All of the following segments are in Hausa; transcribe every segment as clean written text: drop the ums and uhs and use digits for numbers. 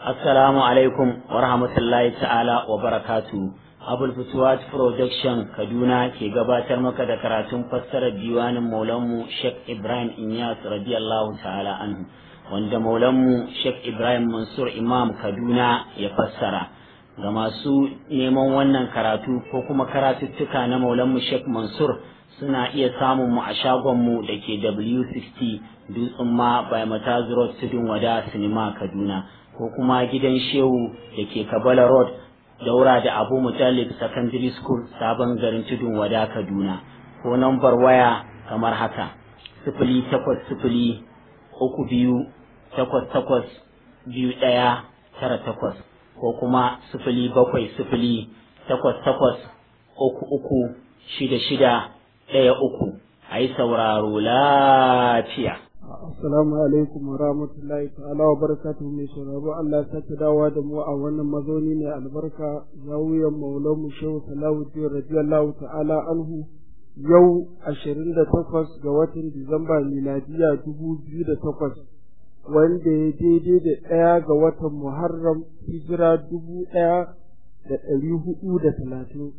Assalamu alaikum wa rahmatullahi ta'ala wa barakatu. Abul Futuwat Production Kaduna ke gabatar maka da karatun fassarar diwanin Maulanmu Sheikh Ibrahim Inyas radiyallahu ta'ala anhu, wanda Maulanmu Sheikh Ibrahim Mansur Imam Kaduna ya fassara. Ga masu neman wannan karatu ko kuma karatuttuka na Maulanmu Sheikh Mansur suna iya samun mu a shagonmu da ke W60 Dutsen ma by Matazu Road Tudun Wada Sinima Kaduna, ko kuma gidan Shehu da ke Kabala Road daura da Abu Mutallib Secondary School sabon garin Tudun Wada Kaduna, ko nambar waya kamar haka 08032882198 ko kuma 07088336613 a yi sauraro lafiya. Assalamu alaikum wa rahmatullahi ta'ala wa barakatuhu. Mai sauraro, Allah ta dawa da mu a wannan mazauni ne albarka, zawiyan Maulanmu Shehu Salahuddin radiyallahu ta'ala anhu, yau 28 ga watan Disamba miladiya 2008, wanda ya daidai da 1 ga watan Muharram hijira 1430,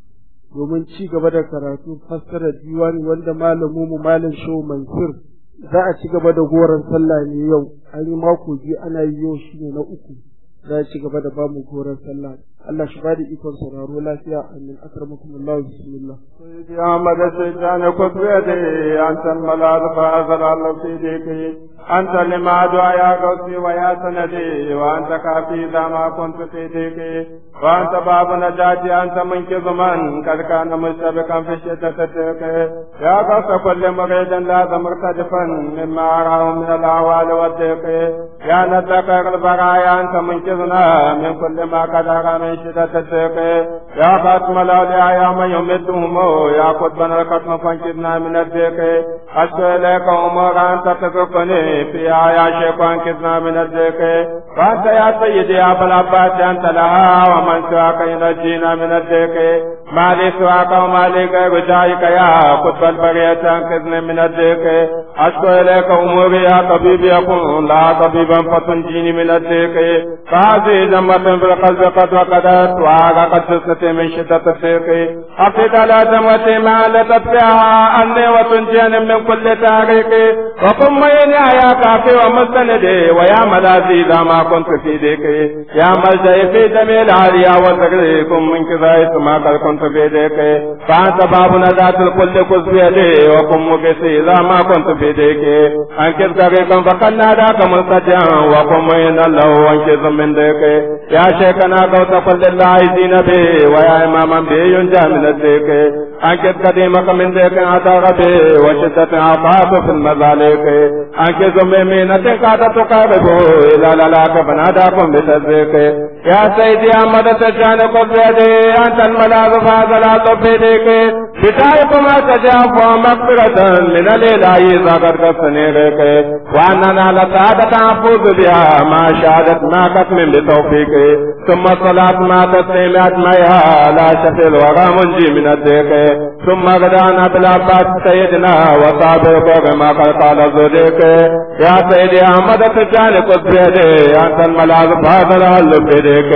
domin ci gaba da karatu fassara diwani wanda malamu Malam Shehu Mansur za a ci gaba da goron sallah ne yau. An yi mako biyu ana yi, yau shi ne na uku. Za a ci gaba da bamu goron sallah. Allah shi ba da ikon sauraro lafiya. Amin. Akramakumullah. Bismillah. Sayyidi Ahmad Sayyidana Qudwati anta al-malad fa'azal al-sidiki anta limadu ya gausi wa ya sanadi wa anta kafi da ma kuntu sidiki wa anta babu najati anta munkizu man kad kana mustabiqan fi shiddatiki ya gausa kulli muridan la zamurtadifan mimma arahu min al-awali wa dhiqi ya nataka al-baraya anta munkizuna min kulli ma qadara min شدتك يا خاتم الأولياء يا من يمدهم يا قطبنا الختم فانكذنا من الضيق أشكو إليك أمورا أنت تتركني فيها يا شيخ فانكذنا من الضيق وأنت يا سيدي يا أبا العباس أنت لها ومن سواك ينجينا من الضيق ما لي سواك وما لي غير جايك يا قطب البرية أنقذني من الضيق أشكو إليك أموري يا طبيب يكون لا طبيبا فتنجيني من الضيق فهذه ذمة في القلب قد وقدت وعاق قد تسكتي من شدة الضيق أفيد على ذمتي ما لتتبعها أني وتنجيني من كل تاريخ وقم ميني يا كافي ومستندي ويا ملاذي إذا ما كنت في ضيق يا ملجئي في جميع العالية وذكركم من كذا ما قد كنت في ضيق فأنت بابنا ذات الكل كز بيدي وقم مقسي إذا ما كنت في ضيق أنكذ طريقا فقد ناداك ملتجئا وقم مين الله وانكذ من ضيق يا شيخنا قوت كل العايزين به ويا إماما به ينجى من الضيق أنكذ قديمك من ضيق عطاق به وشدة عطاق في المذالق أنكذ ميمينة قد تقاربه إلى للاك فناداكم بتصديق يا سيدي أحمد تجان قد بيدي أنت الملاذ فهذا لا تبيديك بدايكم أتجاف ومغفرة من الإله إذا قد قصني لك وأننا لسعادة أفوز بها ما شهدت ما قسم بتوفيق ثم الصلاة ما تسليم أجمعها لا شفي الورى منجي من الضيق ثم غدانا بالعباس سيدنا وصابق ما قال الزديق يا سيدي أحمد تجان قد بيدي أنت الملاذ فهذا لا تبيديك.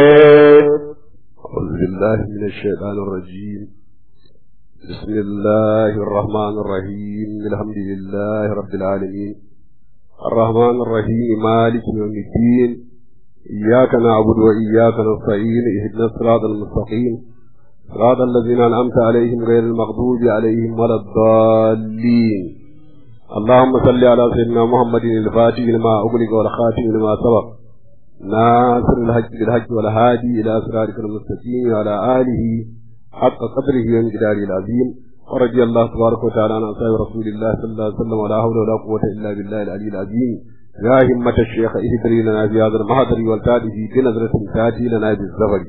أعوذ بالله من الشيطان الرجيم. بسم الله الرحمن الرحيم. الحمد لله رب العالمين الرحمن الرحيم مالك يوم الدين إياك نعبد وإياك نستعين اهدنا الصراط المستقيم صراط الذين أنعمت عليهم غير المغضوب عليهم ولا الضالين. اللهم صل على سيدنا محمد الفاتح لما أغلق والخاتم لما سبق ناصر الحق بالحق والهادي إلى صراطك المستقيم وعلى آله حق قدره وانجداره العظيم. ورضي الله تبارك وتعالى عن أصحاب رسول الله صلى الله عليه وسلم ولا حول ولا قوة إلا بالله العلي العظيم. يا همة الشيخ اهدري لنا بهذا المحضر والتاتي بنظرة تاتي لنا بالزفر.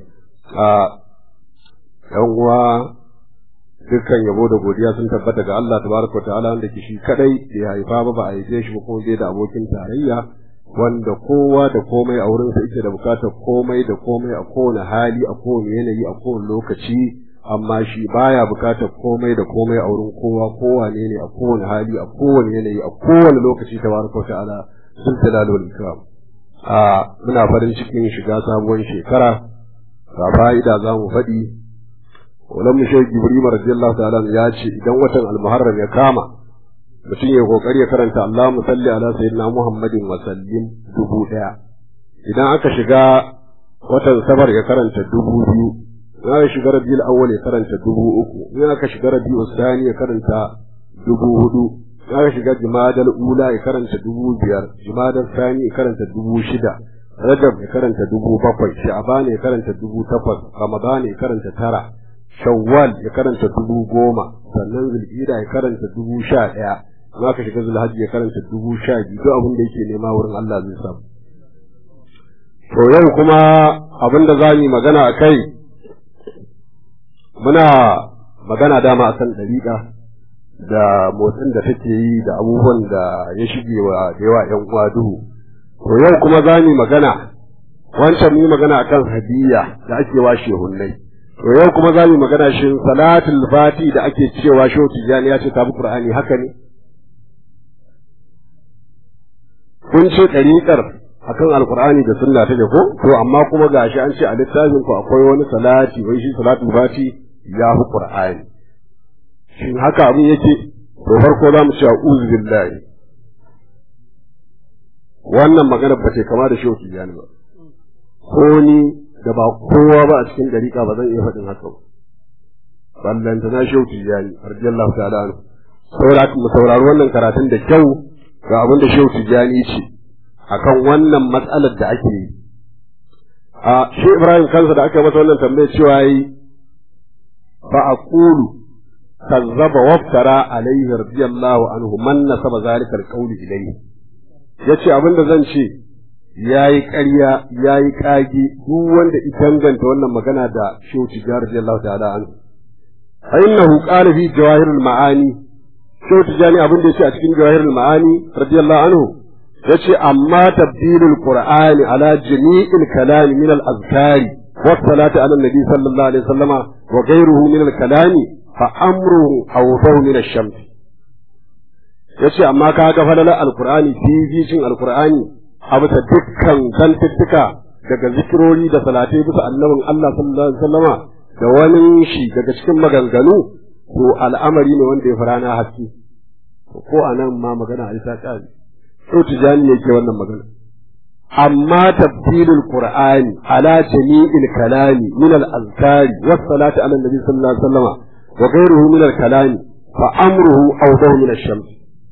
dukkan yabo da godiya sun tabbata ga Allah tabaraka wa ta'ala, wanda ke shi kadai bai haifa ba, ba a haife shi ba, kuma bai da abokin tarayya, wanda kowa da komai a wurin sa yake da bukatar komai da komai a kowane hali, a kowane yanayi, a kowane lokaci, amma shi baya bukatar komai da komai a wurin kowa, kowane ne a kowane hali, a kowane yanayi, a kowane lokaci tabaraka wa ta'ala sun jalal wal ikram. muna farin cikin shiga sabuwar shekara ga fa'ida za mu faɗi. Wannan mu Sheikh Ibrahim radiyallahu ta'ala ya ce idan watan al-Muharram ya kama mutum ya kokari ya karanta Allahumma salli ala sayyidina Muhammadin wa sallim 1000. Idan aka shiga watan Safar ya karanta 2000. Idan aka shiga Rabiul Awwal ya karanta 3000. Idan aka shiga Rabiul Thani ya karanta 4000. Idan aka shiga Jumadal Ula ya karanta 5000. Jumadal Thani ya karanta 6000. Rajab ya karanta 7000. Sha'ban ya karanta 8000. Ramadan ya karanta 9. Shawwal ya karanta 10,000, sannan Zulhijja ya karanta 11,000, ma ka shiga Zulhajji ya karanta 12,000, duk abin da yake nema wurin Allah zai samu. To yau kuma abin da zamu magana akai, muna magana dama akan dariƙa da motsin da take yi da abubuwan da ya shige wa da yawa ƴan uwa duhu. To yau kuma zamu magana, wancan mu magana akan hadiyya da ake wa shehunnai. To yau kuma za mu magana shi salatul fati da ake cewa Shehu Tijjani ya ce ta bi Qur'ani, haka ne? Kun ce ɗariƙar akan Alƙur'ani da sunna take ko? To amma kuma gashi an ce a littafin ku akwai wani salati, wai shi salatul fati ya fi Qur'ani. Shin haka abin yake? To farko za mu ce a'udhu billahi. Wannan magana ba ce kama da Shehu Tijjani ba. Ko ni da ba kowa ba a cikin dariƙa ba zan iya faɗin haka ba. Ballanta na Shehu Tijjani radiyallahu ta'ala anhu. Saurari wannan karatun da kyau ga abin da Shehu Tijjani ce akan wannan matsalar da ake yi. Shi Ibrahim kansa da aka masa wannan tambayar cewa yi fa aqulu kazzaba waftara alayhi radiyallahu anhu man nasaba zalika alqawli ilayhi. Yace abin da zan ce yayi ƙarya yayi kage duk wanda ya danganta wannan magana da Shehu Tijjani radiyallahu ta'ala anhu. Fa innahu qala fi jawahirul ma'ani, Shehu Tijjani abin da yace a cikin jawahirul ma'ani radiyallahu anhu yace amma tabdilul qur'ani ala jami'il kalam min al-azkari wa salatu ala nabi sallallahu alaihi wasallama wa ghayruhu min al-kalam fa amruhu awdahu min ash-shams. Yace amma kaga falala al-qur'ani fi al-qur'ani abu ta dukkan zantuttuka daga zikirori da salatai bisa annabin Allah sallallahu alaihi wasallama da wani shi daga cikin maganganu, to al'amari ne wanda ya fara na haske. Ko anan ma magana a isa ƙari to Tijani ne ke wannan magana. Amma tafsirul qur'ani ala jami'il kalami min al-azkari was salati ala nabi sallallahu alaihi wasallama wa ghayruhu min al-kalami fa amruhu awdahu min ash-shams.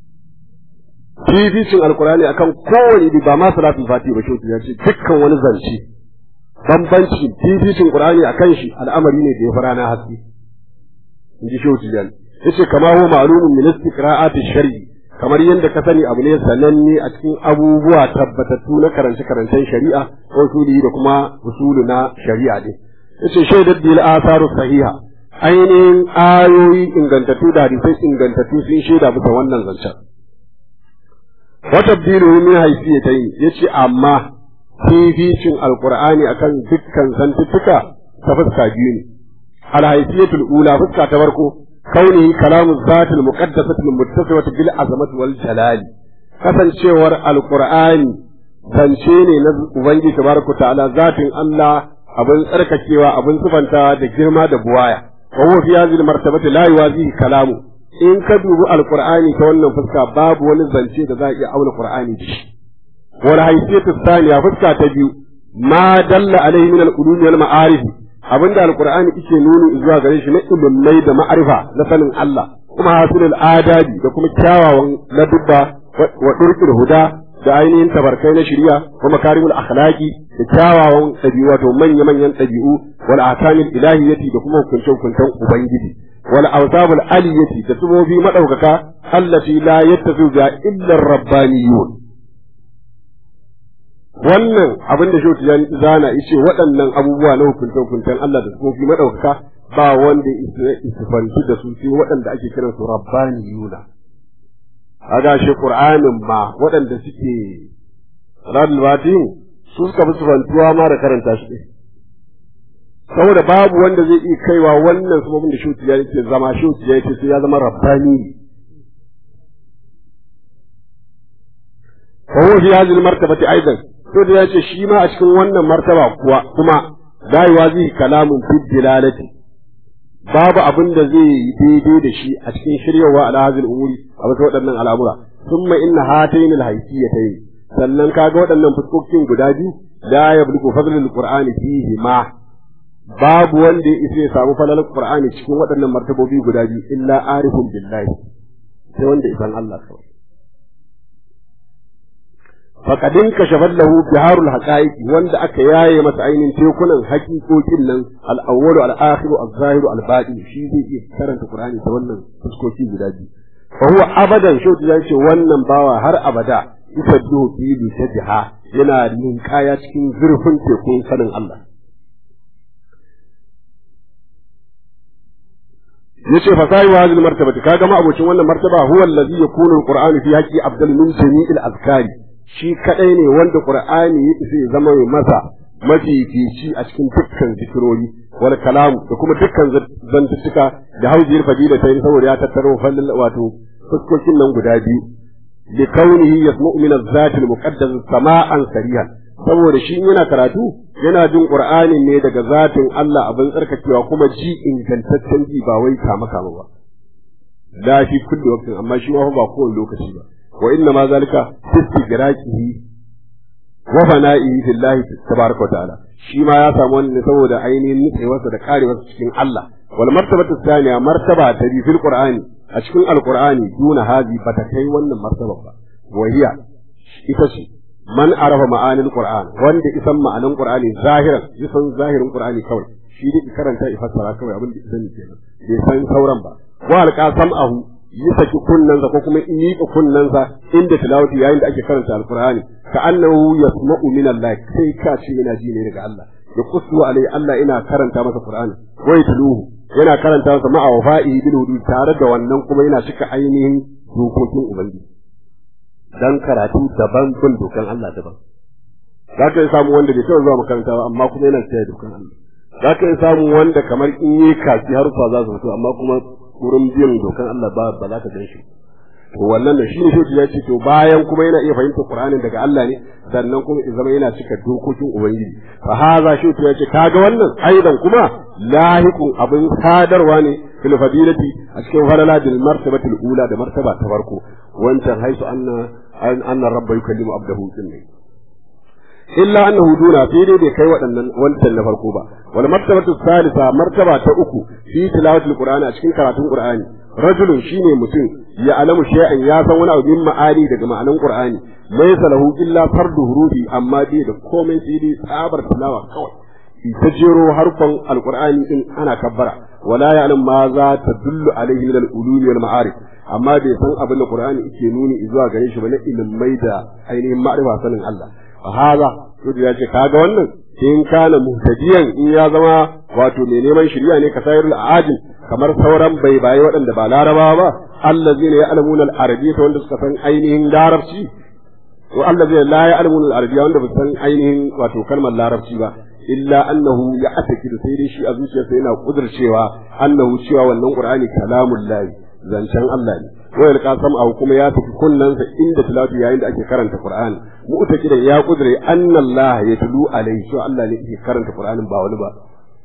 Fificin alkurani akan kowane ba ma salatul fati ba shoki ya ce dukkan wani zance bambanci fificin qur'ani akan shi al'amari ne da ya fara na haske. Inji shoki ya ce kama huwa ma'lumun min istiqra'ati shar'i, kamar yadda ka sani abu ne sananne a cikin abubuwa tabbatattu na karance-karancen shari'a ko usuli da kuma usulu na shari'a ne. Yace shaidar bil asaru sahiha, ainihin ayoyi ingantattu da hadisai ingantattu sun shaida bisa wannan zancen. وتبديله من حيثيتين يجي أما فيفيشن القرآن أكن ذكا سنتتك تفسك جيني على حيثية الأولى فسك تبركو كونه كلام الذات المقدسة المتصفة بالعظمة والجلال كسن شور القرآن زنشيني نبنجي تبارك وتعالى ذات الله أبن أرككيوا أبن سفنتا دجرما دبوايا وهو في هذه المرتبة لا يوازيه كلامه. In ka dubi alqur'ani ta wannan fuska babu wani zance da za a iya auna qur'ani da shi. Wal haysiyatu thaniya fuska ta biyu ma dalla alaihi min al-ulum wal ma'arif, abinda alqur'ani yake nuni zuwa gare shi na ilmai da ma'arifa na sanin Allah, kuma hasilul adabi da kuma kyawawan ladubba wa durqul huda da ainihin tabarkai na shari'a wa makarimul akhlaqi da kyawawan dabi'u wato manya-manyan dabi'u wal ahkamil ilahiyyati da kuma hukunce-hukuncen ubangiji wal awsabul aliyati da sumobi madaukaka allati la yattazu ga illa rabbaniyun. Wannan abin da Shehu ya zana yace waɗannan abubuwa na hukunce-hukuncen Allah da sumobi madaukaka ba wanda isifantu da su sai waɗanda ake kiransu rabbaniyuna. Aga shi Qur'anin ma waɗanda suke Radul Batin su suka fi sufantuwa ma da karanta shi. Saboda babu wanda zai iya kaiwa wannan sababin da Shehu ya ce zama Shehu ya ce sai ya zama rabbani. Fa huwa fi hadhihi al-martabati aidan to da yace shi ma a cikin wannan martaba kuwa kuma la yuwazi kalamun fi dilalati babu abin da zai yi daidai da shi a cikin shiryawa ala hazil umuri a wasu waɗannan al'amura thumma inna hatayn al-haysiyatayn sannan kaga waɗannan fuskokin guda biyu la yablugu fadlul qur'ani fihi ma babu wanda ya samu falalar qur'ani cikin waɗannan martabobi guda biyu illa arifun billahi sai wanda isan Allah kawai faqadin kashafat lahu biharul haqaiq wanda aka yaye masa ainin tekunan haƙiƙokin nan al-awwal al-akhir al-zahir al-batin shi zai iya karanta qur'ani ta wannan fuskoki guda biyu fa huwa abadan shauti zai ce wannan bawa har abada yusabbihu fi sajha yana ninkaya cikin zurfin tekun sanin Allah yace fa sai wa hadhihi martabati kaga ma abocin wannan martaba huwa allazi yakunu al-qur'anu fi haqqi afdal min jami'il azkari shi kadai ne wanda qur'ani ya isa zama mai masa mafifici a cikin dukkan zikirori wal kalam da kuma dukkan zantuttuka da haujiyar fadila sai saboda ya tattaro fallal wato fuskokin nan guda biyu li kaunihi yasma'u min az-zati al-muqaddas sama'an sarihan saboda shi yana karatu yana jin qur'ani ne daga zatin Allah abin tsarkakewa kuma ji ingantaccen ji ba wai kama ba da shi kullu waqtin amma shi ma ba kowane lokaci ba wa inna ma zalika istigraqihi wa fana'ihi billahi tabaaraka wa ta'ala shi ma ya samu wannan saboda ainihin nutsewarsa da karewarsa cikin Allah wal martabatu thaniya martaba ta bi fil qur'ani a cikin alqur'ani duna hazi bata kai wannan martaba ba wahiya ita ce man arafa ma'anil qur'an wanda isan ma'anan qur'ani zahiran isan zahirin qur'ani kawai shi dai karanta ifassara kawai abin da sani kenan bai san sauran ba wa alqasam'ahu yi saki kunnansa ko kuma in yi kunnansa inda tilawati yayin da ake karanta alqur'ani ka annahu yasma'u min Allah sai ka ce yana ji ne daga Allah ya kusu alai Allah ina karanta masa qur'ani wai tuluhu yana karanta masa ma'a wafa'i bil hudud tare da wannan kuma yana cika ainihin dokokin ubangiji dan karatu daban bin dokan Allah daban zaka samu wanda bai taɓa zuwa makaranta ba amma kuma yana kiyaye dokan Allah zaka samu wanda kamar in yi kaci har fa za su fito amma kuma wurin biyan dokan Allah ba za ka gan shi to wannan da shi ne shi ya ce to bayan kuma yana iya fahimtar Qur'anin daga Allah ne sannan kuma in zama yana cika dokokin ubangiji fa haza shi ya ce kaga wannan aidan kuma lahiqun abin sadarwa ne fil fadilati a cikin falala bil martabatil ula da martaba ta farko wancan haisu anna rabba yukallimu abdahu sunni illa annahu duna fi dai bai kai waɗannan wancan na farko ba wal martabatu salisa martaba ta uku fi tilawatul qur'ani a cikin karatun qur'ani rajulun shine mutum ya alamu shay'an ya san wani abu min ma'ani daga ma'anan qur'ani laysa lahu illa fardu hurufi amma dai da komai sai dai tsabar tilawa kawai ta jero harfan alqur'ani din ana kabbara wala ya'lam ma za tadullu alayhi min al-ulum wal ma'arif amma bai san abin da qur'ani yake nuni zuwa gare shi ba na ilimai da ainihin ma'rifa sanin Allah haza to ya ce kaga wannan in kana muhtadiyan in ya zama wato mai neman shari'a ne ka sayar al'adil kamar sauran baibaye waɗanda ba larabawa ba allazina ya'lamuna al-arabiyya wanda suka san ainihin larabci to allazina la ya'lamuna al-arabiyya wanda ba san ainihin wato kalmar larabci ba illa annahu ya'taqidu sai dai shi a zuciyarsa yana kudurcewa annahu cewa wannan qur'ani kalamullahi zancen Allah ne wayar kasam au kuma ya tafi kunnansa inda tilawati yayin da ake karanta Qur'ani mu'taqidan ya kudure annallaha yatlu alayhi so Allah ne yake karanta Qur'anin ba wani ba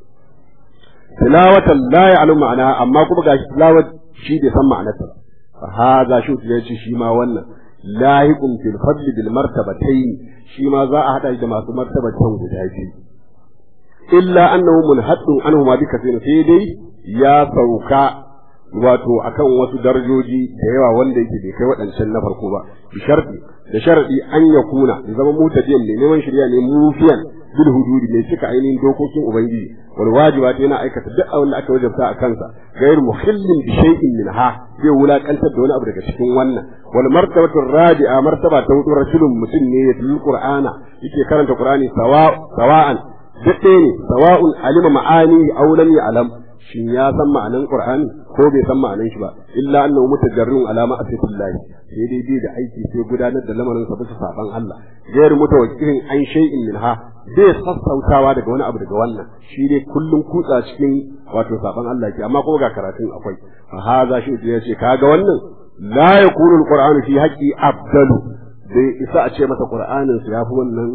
tilawatan la ya'lamu ma'ana amma kuma gashi tilawat shi bai san ma'anarta ba fa hada shi ya ce shi ma wannan lahiqun fil fadli bil martabatayn shi ma za a hada da masu martabatan guda biyu illa annahu munhaddun anhu ma bi kaseerin sai dai ya sauka wato akan wasu darajoji da yawa wanda yake bai kai waɗancan na farko ba bi sharti da sharadi an yakuna ya zama mutajiyan ne neman shari'a ne mufiyan bil hududi ne cika ainihin dokokin ubangiji wal wajibat yana aikata duk abin da aka wajabta a kansa gairu mukhillin bi shay'in minha zai wulakantar da wani abu daga cikin wannan wal martabatu rabi'a martaba ta hudu rasulun mutum ne ya tilil qur'ana yake karanta qur'ani sawa'an duk ne sawa'un alima ma'ani aw lam ya'lam shin ya san ma'anan qur'ani ko bai san ma'anan shi ba illa annahu mutajarrirun ala ma'asiyatillahi sai dai bai da aiki sai gudanar da lamarin sa bisa saban Allah gairu mutawakkilin an shay'in minha bai sassautawa daga wani abu daga wannan shi dai kullum kutsa cikin wato saban Allah ke amma kuma ga karatun akwai fa haza shi ya ce kaga wannan la yakunu alqur'anu fi haqqi afdalu bai isa a ce masa qur'anin sa yafi wannan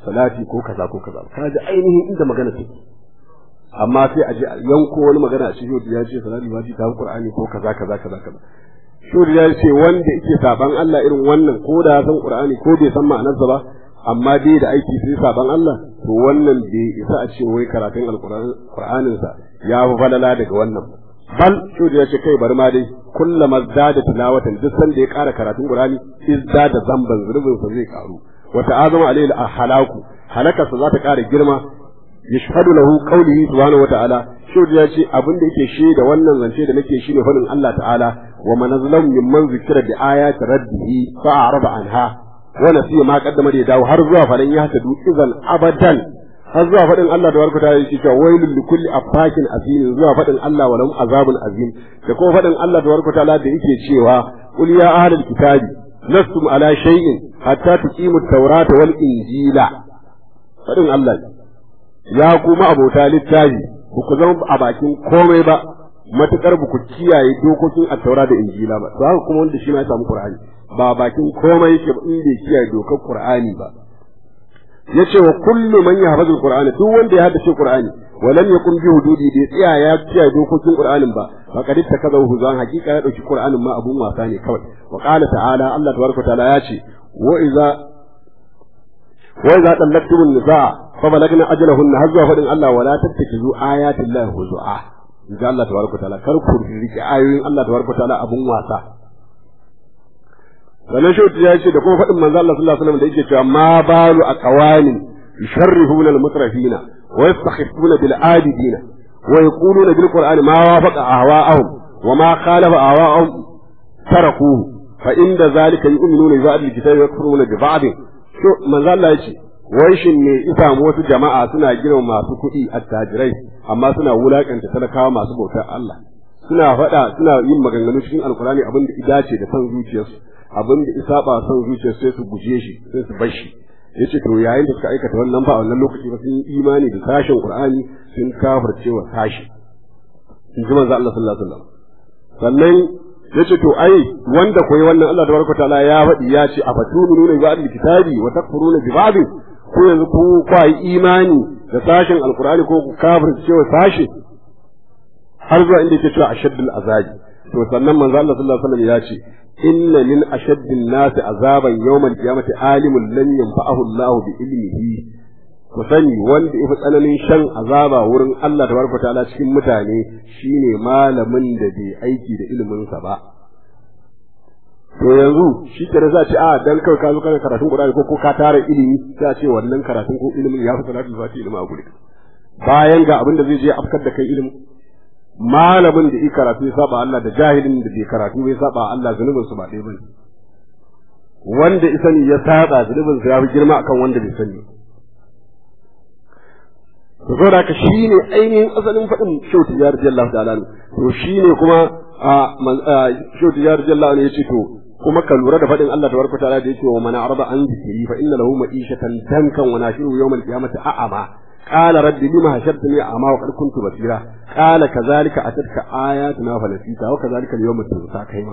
salati ko kaza ko kaza kaji ainihin inda magana take amma sai a je yanko wani magana a cikin ya ce salati ba ta Qur'ani ko kaza kaza kaza kaza shi ya ce wanda yake saban Allah irin wannan ko da san Qur'ani ko bai san ma'anarsa ba amma dai da aiki sai saban Allah to wannan bai isa a ce wai karatun Qur'anin sa ya fi falala daga wannan bal shi ya ce kai bari ma dai kullama zada tilawatan duk sanda ya ƙara karatun Qur'ani izdada zamban zulubin sa zai karu wa ta'azama alayhi al-halaku halakarsa za ta ƙara girma yashhadu lahu qawlihi subhanahu wa ta'ala shi ya ce abin da yake shaida wannan zance da nake shine fadin Allah ta'ala wa man azlamu mimman zikira bi ayati rabbihi fa a'rada anha wa nasiya ma qaddama da dawo har zuwa falan ya ta idan abadan har zuwa fadin Allah da warkata yake cewa wailul likulli afakin azim zuwa fadin Allah wa lahum azabun azim da kuma fadin Allah da warkata da yake cewa qul ya ahlul kitabi lastum ala shay'in hatta tuqimu at-taurata wal injila fadin Allah ya kuma abota littafi ku zama a bakin komai ba matukar ba ku kiyaye dokokin at-taura da injila ba za ku kuma wanda shi ma ya samu qur'ani ba bakin komai yake ba in bai kiyaye dokar qur'ani ba yace wa kullu man yahfazu al-qur'ana duk wanda ya haddace qur'ani wa lam yakun bi hududi da tsaya ya kiyaye dokokin qur'anin ba faqad takazahu huzan hakika ya dauki qur'anin ma abun wasa ne kawai wa qala ta'ala Allah tabaraka ta'ala ya ce wa idza tallaqtumun nisaa fa balagna ajalahunna hazwa fadin Allah wala tattakizu ayati llahi huzua inda Allah tabaraka ta'ala kar ku rike ayoyin Allah tabaraka ta'ala abun wasa sannan shi ya ce da kuma fadin manzo Allah sallallahu alaihi wasallam da yake cewa ma balu aqwanin yusharrifuna al-mutrafina wa yastakhifuna bil adidina wa yaquluna bil qur'ani ma wafaqa ahwa'ahum wa ma khalafa ahwa'ahum tarakuhu fa inda zalika yu'minuna bi ba'd al-kitabi wa yakfuruna bi ba'd to manzo Allah ya ce wai shin ne isa wasu jama'a suna girma masu kuɗi attajirai amma suna wulakanta talakawa masu bautar Allah suna suna yin maganganu cikin alkurani abin da idace da san zuciyarsu abin da isaba san zuciyarsu sai su guje shi sai su bar shi yace to yayin da suka aikata wannan ba a wannan lokaci ba sun yi imani da sashen Qur'ani sun kafirce wa sashi in ji manzo Allah sallallahu alaihi wasallam sannan yace to ai wanda koyi wannan Allah tabaraka taala ya faɗi ya ce afatununa bi ba'd kitabi wa takfuruna bi ba'd ko yanzu ku kwai imani da sashen alqur'ani ko ku kafirce wa sashi har zuwa inda yake cewa ashaddul azabi to sannan manzo Allah sallallahu alaihi wasallam ya ce inna min ashaddin nasi azaban yawmal qiyamati alimun lam yanfa'ahu Allah bi ilmihi ku sani wanda yafi tsananin shan azaba wurin Allah tabaraka ta'ala cikin mutane shine malamin da bai aiki da ilimin sa ba to yanzu shi ke da za ce a dan kawai ka zo kana karatun Qur'ani ko ka tara ilimi sai a ce wannan karatun ko ilimin ya fi salatu zati ilimi a guri bayan ga abin da zai je afkar da kai ilimin malamin da yi karatu ya saba Allah da jahilin da bai karatu bai saba Allah zunubin su ba ɗaya bane wanda isani ya saba zunubin sa ya fi girma akan wanda bai sani to saboda haka shine ainihin asalin faɗin shauti ya radiyallahu ta'ala to shine kuma shauti ya radiyallahu ya ce to kuma ka lura da faɗin Allah tabaraka ta'ala da yake wa man arada an zikri fa inna lahu ma'ishatan dankan wa nashiru yawmal qiyamati a'ama قال رب لما حشرتني أعمى وقد كنت بصيرا قال كذلك أتتك آياتنا فنسيتها وكذلك اليوم تنسى كيما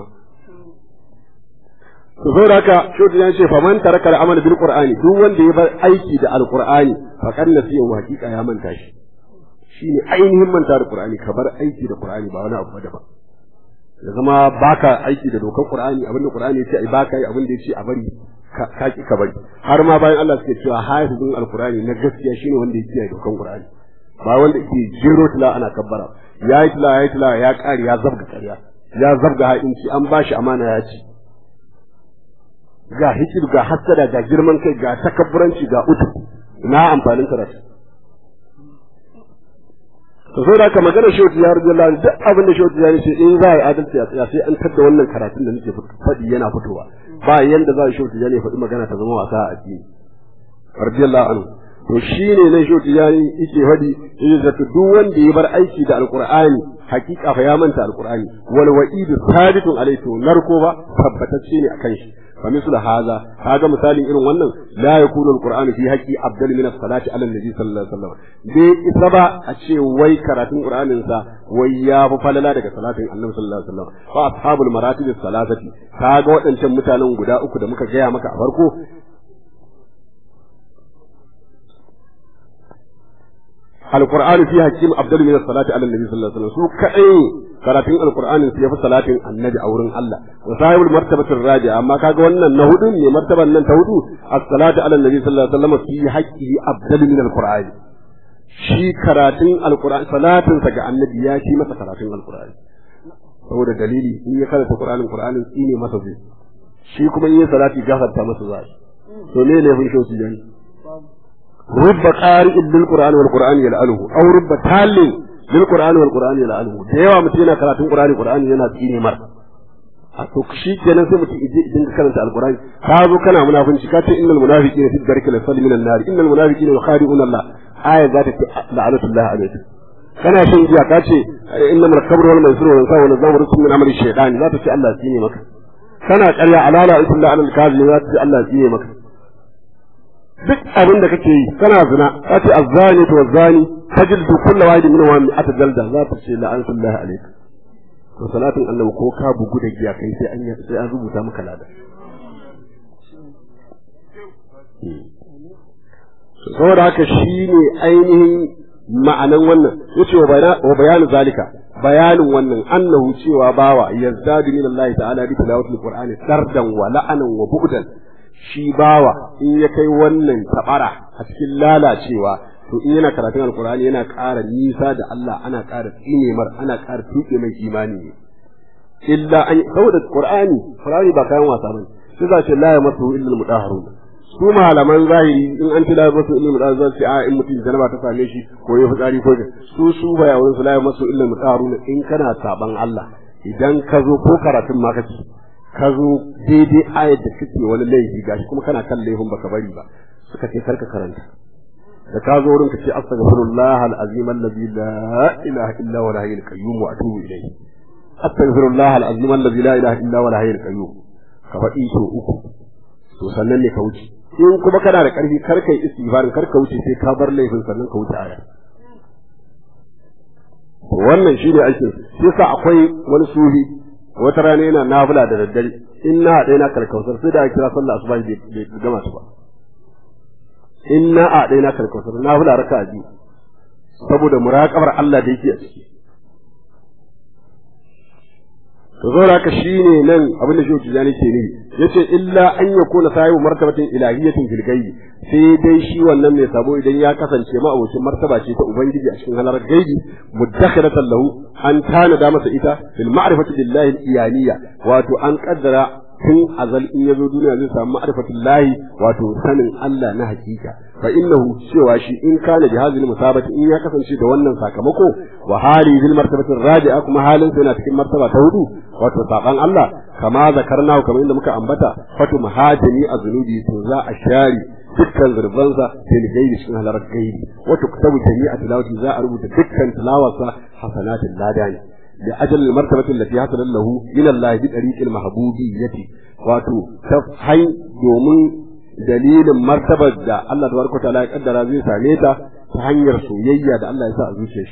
saboda haka shi ya ce faman taraka al-amal bil qur'ani duk wanda ya bar aiki da al-qur'ani fa kan nasiya wa hakika ya manta shi shine ainihin manta da qur'ani ka bar aiki da qur'ani ba wani abu daban ya zama baka aiki da dokar qur'ani abinda qur'ani ya ce ai baka yi abinda ya ce a bari ka ki ka bari har ma bayan Allah suke cewa hafizun alqur'ani na gaskiya shine wanda yake kiyaye dokan qur'ani ba wanda yake jero tila ana kabbara yayi tila ya kare ya zabga ƙarya ya zabga ha'inci an bashi amana ya ci ga hikir ga hasada ga girman kai ga takabburanci ga utu na amfanin karatu to sai da ka magana shoti ya radiyallahu duk abin da shoti ya ce in za a yi adalci ya sai an tadda wannan karatun da nake faɗi yana fitowa ba yanda za a shoti ya ne faɗi magana ta zama wasa a addini radiyallahu anhu to shine nan shoti ya yake faɗi yace da duk wanda ya bar aiki da alqur'ani hakika fa ya manta alqur'ani wal wa'idu sabitun alayhi to narko ba tabbatacce ne akan shi فمثل هذا مثال irin wannan la yakunu alqur'anu fi haqqi afdal min as-salati ala an-nabi sallallahu alaihi wasallam dai isa ba a ce wai karatun qur'anin sa wai ya fi falala daga salatin annabi sallallahu alaihi wasallam fa ashabul maratib as-salasati kaga wadancan mutanen guda uku da muka gaya maka a farko alqur'anu fi hakim afdalu min as-salati ala nabi sallallahu alaihi wasallam su kadai karatun alqur'anin su yafi salatin annabi a wurin Allah wa sahibul martabatir rabi'a amma kaga wannan na hudu ne martaban nan ta hudu as-salatu ala nabi sallallahu alaihi wasallam fi haqqihi afdalu min alqur'ani shi karatun alqur'ani salatin sa ga annabi ya ci masa karatun alqur'ani saboda dalili in ya karanta qur'anin tsine masa zai shi kuma in ya salati gafarta masa zai to ne laifin shi jani rubba qari'in lil qur'ani wal qur'ani yal'aluhu aw rubba talin lil qur'ani wal qur'ani yal'aluhu da yawa mutum yana karatun qur'ani yana tsine mar a to shi kenan sai mutum idan karanta alqur'ani ka zo kana munafinci ka ce innal munafiqina fi darki al-asfali minan nar innal munafiqina yukhadi'una Allah aya za ta ce la'anatullahi alayhi kana shan giya ka ce innamal khamru wal maisir wal ansab wal azlam rizqun min amali shaytan za ta ce Allah ya tsine maka kana ƙarya alala illa alal kazim za ta ce Allah ya tsine maka duk abin da kake yi kana zina ka ce azzani to azzani tajildu kullu wahidin minhum wa mi'ata jalda za ta ce la'anatullahi alayhi to salatin annabi ko ka bugu da giya kai sai an rubuta maka lada saboda haka shine ainihin ma'anan wannan yace wa bayanu zalika bayanin wannan annahu cewa bawa yazdadu min Allah ta'ala bi tilawatil qur'ani sardan wa la'anan wa bu'dan shi bawa in ya kai wannan tabara a cikin lalacewa to in yana karatun alqur'ani yana ƙara nisa da Allah ana ƙara tsine mar ana ƙara tuke mai imani illa an saboda qur'ani ba kayan wasa bane sai za ce la yamassu illa al-mutahharun su malaman zahiri in an tila masu ilmin da zan ce a in mutum janaba ta same shi ko ya fitsari ko su baya wurin sulaya masu ilmin mutarun in kana saban Allah idan ka zo ko karatun ma kace ka zo daidai ayat da kake wani laifi gashi kuma kana kan laifin baka bari ba suka ce karka karanta da ka zo wurin ka ce astaghfirullah al-azim alladhi la ilaha illa huwa al-hayyul qayyum wa atubu ilayhi astaghfirullah al-azim alladhi la ilaha illa huwa al-hayyul qayyum ka faɗi so uku to sannan ne ka wuce in kuma kana da ƙarfi kar kai istighfar kar ka wuce sai ka bar laifin sannan ka wuce aya wannan shine aikin shi yasa akwai wani sufi wata rana yana nafila da daddare in na haɗe na karkausar sai da kira sallah asuba bai gama ta ba in na haɗe na karkausar nafila raka'a biyu saboda muraqabar Allah da yake a ciki to zo haka shine nan abin da shi tijani ke ne yace illa an yakuna sahibu martabatin ilahiyatin fil gaibi sai dai shi wannan mai sabo idan ya kasance ma abocin martaba ce ta ubangiji a cikin halar gaibi mudakhiratan lahu an tana da masa ita fil ma'rifati billahi al-iyaniya wato an kaddara tun azal in yazo duniya zai samu ma'rifatullahi wato sanin Allah na hakika fa innahu cewa shi in kana bi hadhihi musabati in ya kasance da wannan sakamako wa hali bil martabati rabi'a kuma halin sa yana cikin martaba ta hudu wato saban Allah kama zakarna kamar inda muka ambata fatu mahajini azunubi to za a share dukkan zurbansa fil gaibi cikin halar gaibi wato kitabu jami'a tilawati za a rubuta dukkan tilawarsa hasanatul ladani لأجل المرتبة التي حصل له من الله بطريق المحبوبية واتو تفحي دومن دليل مرتبة دا الله تبارك وتعالى يقدر هذه سعنيتا تحنير سويا دا الله يساء زوشيش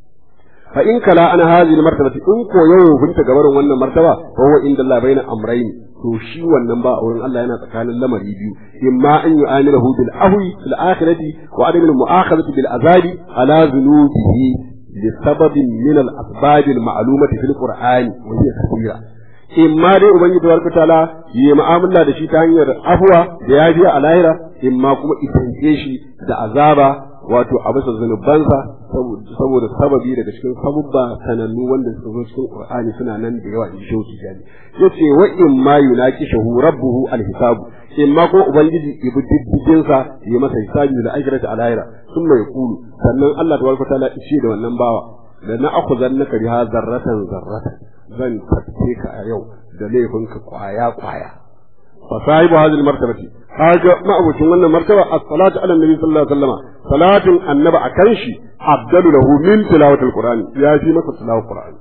فإن كلا أنا هذه المرتبة إنكو يوم كنت قبر وانا مرتبة فهو عند الله بين أمرين توشي والنباء وان الله ينا تكان اللمر يبيو إما أن يؤمنه بالأهوي في الآخرة وعدم المؤاخذة بالعذاب على ذنوبه لسبب من الأسباب المعلومة في القرآن وهي كثيرة إما دي أبنجي تبارك وتعالى يمعامل دا شي تانير أفوى دياجي على إما كما إتنكيشي دا عذابا wato a bisa zunubansa saboda sababi daga cikin sabubba sanannu wanda suka zo cikin Qur'ani suna nan da yawa in shauki jani yace wa in ma yunaki shahu rabbuhu alhisab in ma ko ubangiji ibi diddigin sa yi masa hisabi da ajrata alaira thumma yaqulu sannan Allah tabaraka taala ce da wannan bawa da na akhuzannaka biha zarratan zan tace ka a yau da laifinka kwaya فصاحب هذه المرتبة حاجة ما أبوشن وانا مرتبة الصلاة على النبي صلى الله عليه وسلم صلاة النبع كنشي أبدل له من تلاوة القرآن يا في مصر تلاوة القرآن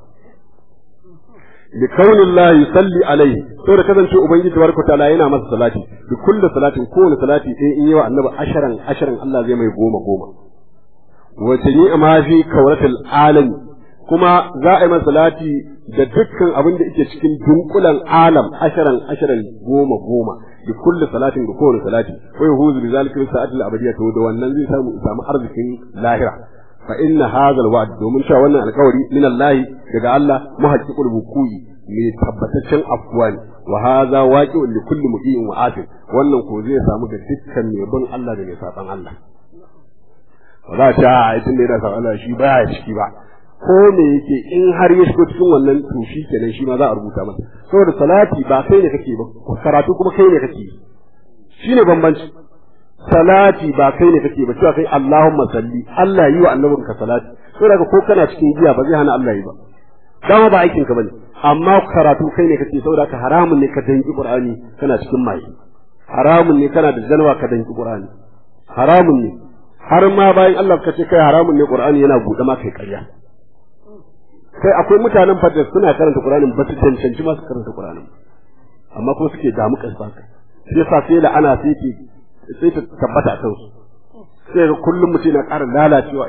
لكون الله يصلي عليه سورة كذا نشوء أبنجي تبارك وتعالى هنا مصر صلاة بكل صلاة كون صلاة إيه يوى النبع عشرا الله زي ما يقوم وجميع ما في كورة العالم kuma za a yi masa salati da dukkan abin da yake cikin dunkulan alam asharan goma da kullu salatin da kowane salati wa yuhuzu bi zalika sa'atul abadiyya to da wannan zai samu arzikin lahira fa inna hadha alwa'd domin cewa wannan alƙawari min Allah daga Allah muhaqqiqul wuqu'i mai tabbataccen afwani wa hadha waqi'un li kulli mu'in wa afin wannan ko zai samu ga dukkan mai bin Allah da mai saban Allah ba za ta a idan da yana saban Allah shi baya ciki ba ko me yake in har ya shigo cikin wannan to shi kenan shi ma za a rubuta masa saboda salati ba kai ne kake ba karatu kuma kai ne kake shine bambanci salati ba kai ne kake ba cewa kai Allahumma salli Allah yi wa annabinka salati saboda ko kana cikin giya ba zai hana Allah yi ba dama ba aikin ka bane amma karatu kai ne kake saboda ka haramun ne ka danki Qur'ani kana cikin mai haramun ne kana da jalwa ka danki Qur'ani haramun ne har ma bayan Allah ka ce kai haramun ne Qur'ani yana bude ma kai ƙarya kai akwai mutanen fadda suna karanta Qur'anin ba su cancanci ma su karanta Qur'anin amma kuma suke damu kansu haka sai yasa sai la'ana sai ta tabbata kan su sai ga kullum mutum yana ƙara lalacewa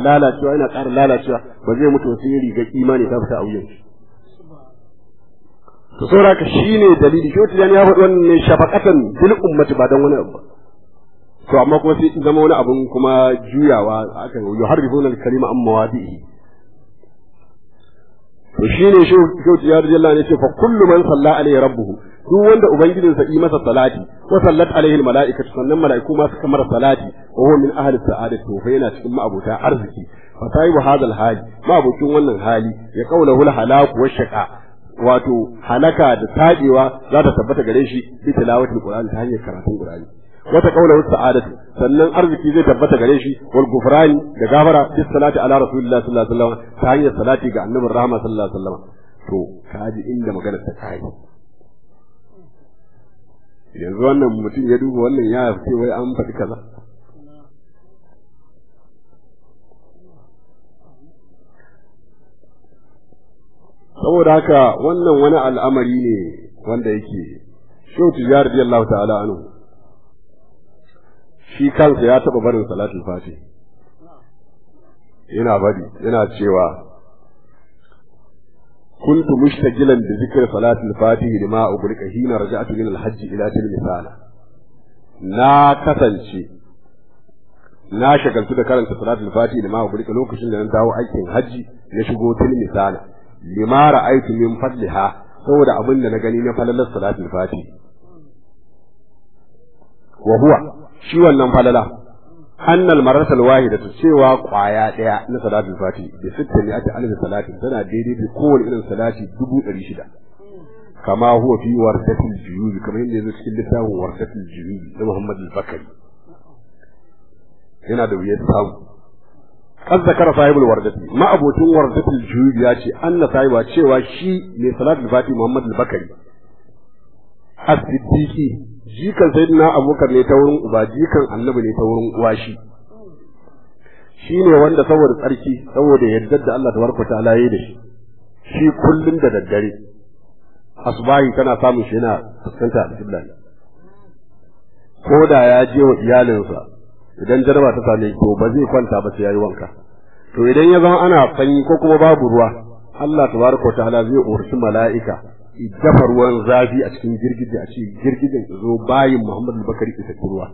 ba zai mutu sai ya riga imani ta fita a wuyan shi to saboda ka shine dalili shi wata ya faɗi wannan ne shafaqatan bil ummati ba dan wani abu ba to amma kuma sai zama wani abun kuma juyawa aka yuharrifuna al-kalima an mawadi'i to shine shi ya radiyallahu anhu ce fa kullu man salla alaihi rabbuhu duk wanda ubangijinsa yi masa salati wa sallat alaihi almalaikatu sannan malaiku ma suka mara salati wa huwa min ahli sa'adati to fa yana cikin ma'abuta arziki fa sahibu hadal hali ma'abucin wannan hali ya qawluhu al-halak wa shaqa wato halaka da tabewa za ta tabbata gare shi bi tilawatul qur'ani ta hanyar karatun qur'ani wata qawluhu sa'adatu sannan arziki zai tabbata gare shi wal gufrani da gafara bi salati ala rasulillahi sallallahu alaihi wasallam ta hanyar salati ga annabin rahma sallallahu alaihi wasallam to kaji inda magana ta kai yanzu wannan mutum ya duba wannan ya ce wai an faɗi kaza saboda haka wannan wani al'amari ne wanda yake Shehu Tijjani radiyallahu ta'ala anhu shi kansa ya taɓa barin salatul fatih yana cewa كنت مشتغلا بذكر صلاة الفاتح لما أغلق حين رجعت من الحج إلى تلمسان na kasance na shagaltu da karanta salatul fati da ma gurika lokacin da na dawo aikin haji na shigo tilmisana lima ra'aytu min fadliha saboda abin da na gani na falalar salatul fati wa huwa shi wannan falala annal marratal wahidatu cewa kwaya daya na salatul fati bi 600,000 salati tana daidai da kowane irin salati 600 kama huwa fi wardatil juyub kamar yadda yake cikin littafin wardatil juyub na Muhammad al-Bakari yana da wuyar samu qad zakara sahibul wardati ma abutun wardatil juyub ya ce anna sahiba cewa shi ne salatul fati Muhammad al-Bakari as-siddiqi jikan sayyidina Abubakar ne ta wurin uba jikan annabi ne ta wurin uwa shi ne wanda saboda tsarki saboda yadda da Allah tabaraka ta'ala yayi da shi kullun da daddare asbahi kana samun shi yana fuskanta al-qibla ko da ya je wa iyalinsa idan jaraba ta same to ba zai kwanta ba sai yayi wanka to idan ya zama ana sanyi ko kuma babu ruwa Allah tabaraka ta'ala zai umarci mala'ika dafa ruwan zafi a cikin girgije a ce girgijen zo bayin Muhammadu Bakari isa ruwa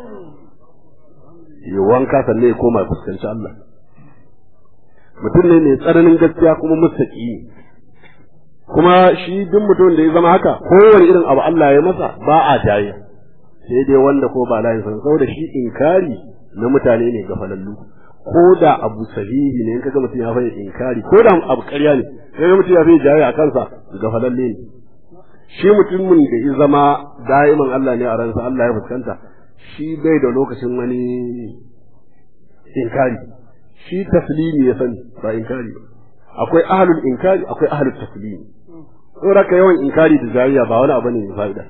ya wanka sannan ya koma fuskanci Allah mutum ne mai tsananin gaskiya kuma mustaqi kuma shi duk mutum da ya zama haka kowane irin abu Allah ya masa ba a jaye sai dai wanda ko ba layin san saboda shi inkari na mutane ne ga falallu ko da abu sahihi ne in kaga mutum ya fara inkari ko da abu ƙarya ne sai mutum ya fara jaye a kansa ga falalle ne shi mutumin da ya zama da'iman Allah ne a ransa Allah ya fuskanta shi bai da lokacin wani inkari shi taslimi ya sani ba inkari ba akwai ahlul inkari akwai ahlul taslimi saboda ka yawan inkari da jayayya ba wani abu ne mai fa'ida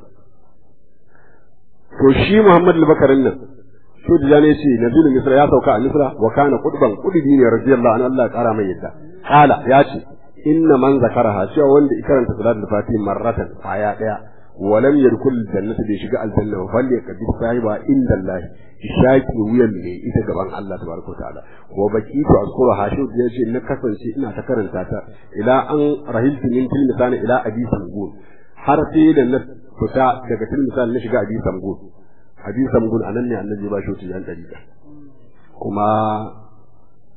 to shi Muhammad al-Bakarin nan to da ne ce Nabiul Misra ya sauka a Misra wa kana qudban qudbi ne radiyallahu anhu Allah ya kara mai yadda kala ya ce inna man zakaraha cewa wanda ya karanta salatul fatih marratan aya daya walam yadkhul jannata bai shiga aljanna ba falle kadi sahiba inda Allah shaki wuyan ne ita gaban Allah tabaraka ta'ala wa baqitu azkuru hashu da yace na kasance ina ta karanta ta ila an rahiltu min tilmisana ila abi sangun har sai da na fita daga tilmisana na shiga abi sangun anan ne annabi ba shi tijan dariqa kuma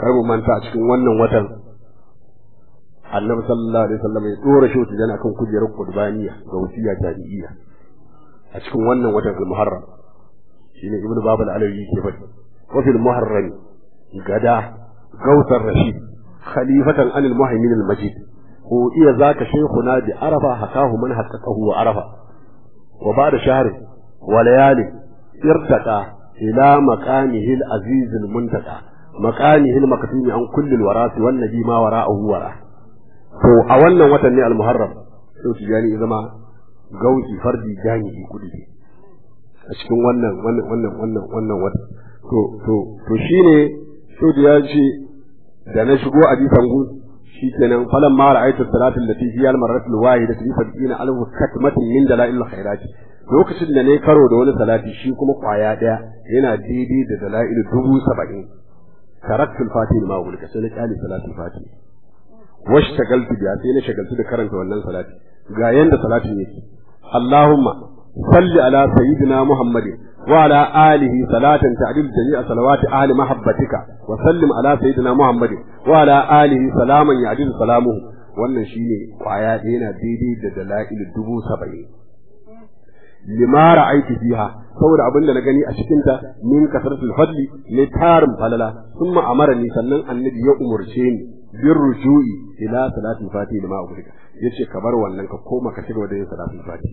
kai mu manta a cikin wannan watan Annabi sallallahu alaihi wasallam ya dora shi tijani akan kujerar qurbaniya ga wasiya jami'iyya a cikin wannan watan al-Muharram shine Ibn Babal Alawi ke faɗi wa fil Muharram gada gautar Rashid khalifatan anil muhaimin al-majid ko iya zaka shaykhuna bi arafa hakahu man haqqaqahu wa arafa wa ba'da shahr wa layali irtaqa ila maqamihi al-aziz al-muntaqa maqamihi al-maktum an kulli al-waras wan nabi ma wara'ahu wara to a wannan watan ne al-Muharram to tijani zama gausi fardi jami'i kudi a cikin wannan wata to shine to da ya ce da na shigo a bisan gun shikenan falan ma ra'aytu salatul lati fi al-marratul wahidati fi sab'ina alf katmatin min dalail khairat lokacin da ne karo da wani salati shi kuma kwaya daya yana daidai da dalail 70 taraktul fatih ma gulka sai na kali salatul fatih washtagaltu biya sai na shagaltu da karanta wannan salati ga yanda salatin yake Allahumma salli ala sayyidina Muhammadin wa ala alihi salatan ta'dil jami'a salawati ahli mahabbatika wa sallim ala sayyidina Muhammadin wa ala alihi salaman ya'dil salamuhu wannan shine kwaya da yana daidai da dalail 70 lima ra'aytu fiha saboda abinda na gani a cikin ta min kasratul fadli ne tarin falala thumma amarani sannan annabi ya umurce ni bir ruju'i ila salatul fatih lima ubrika yace ka bar wannan ka koma ka shiga wajen salatul fatih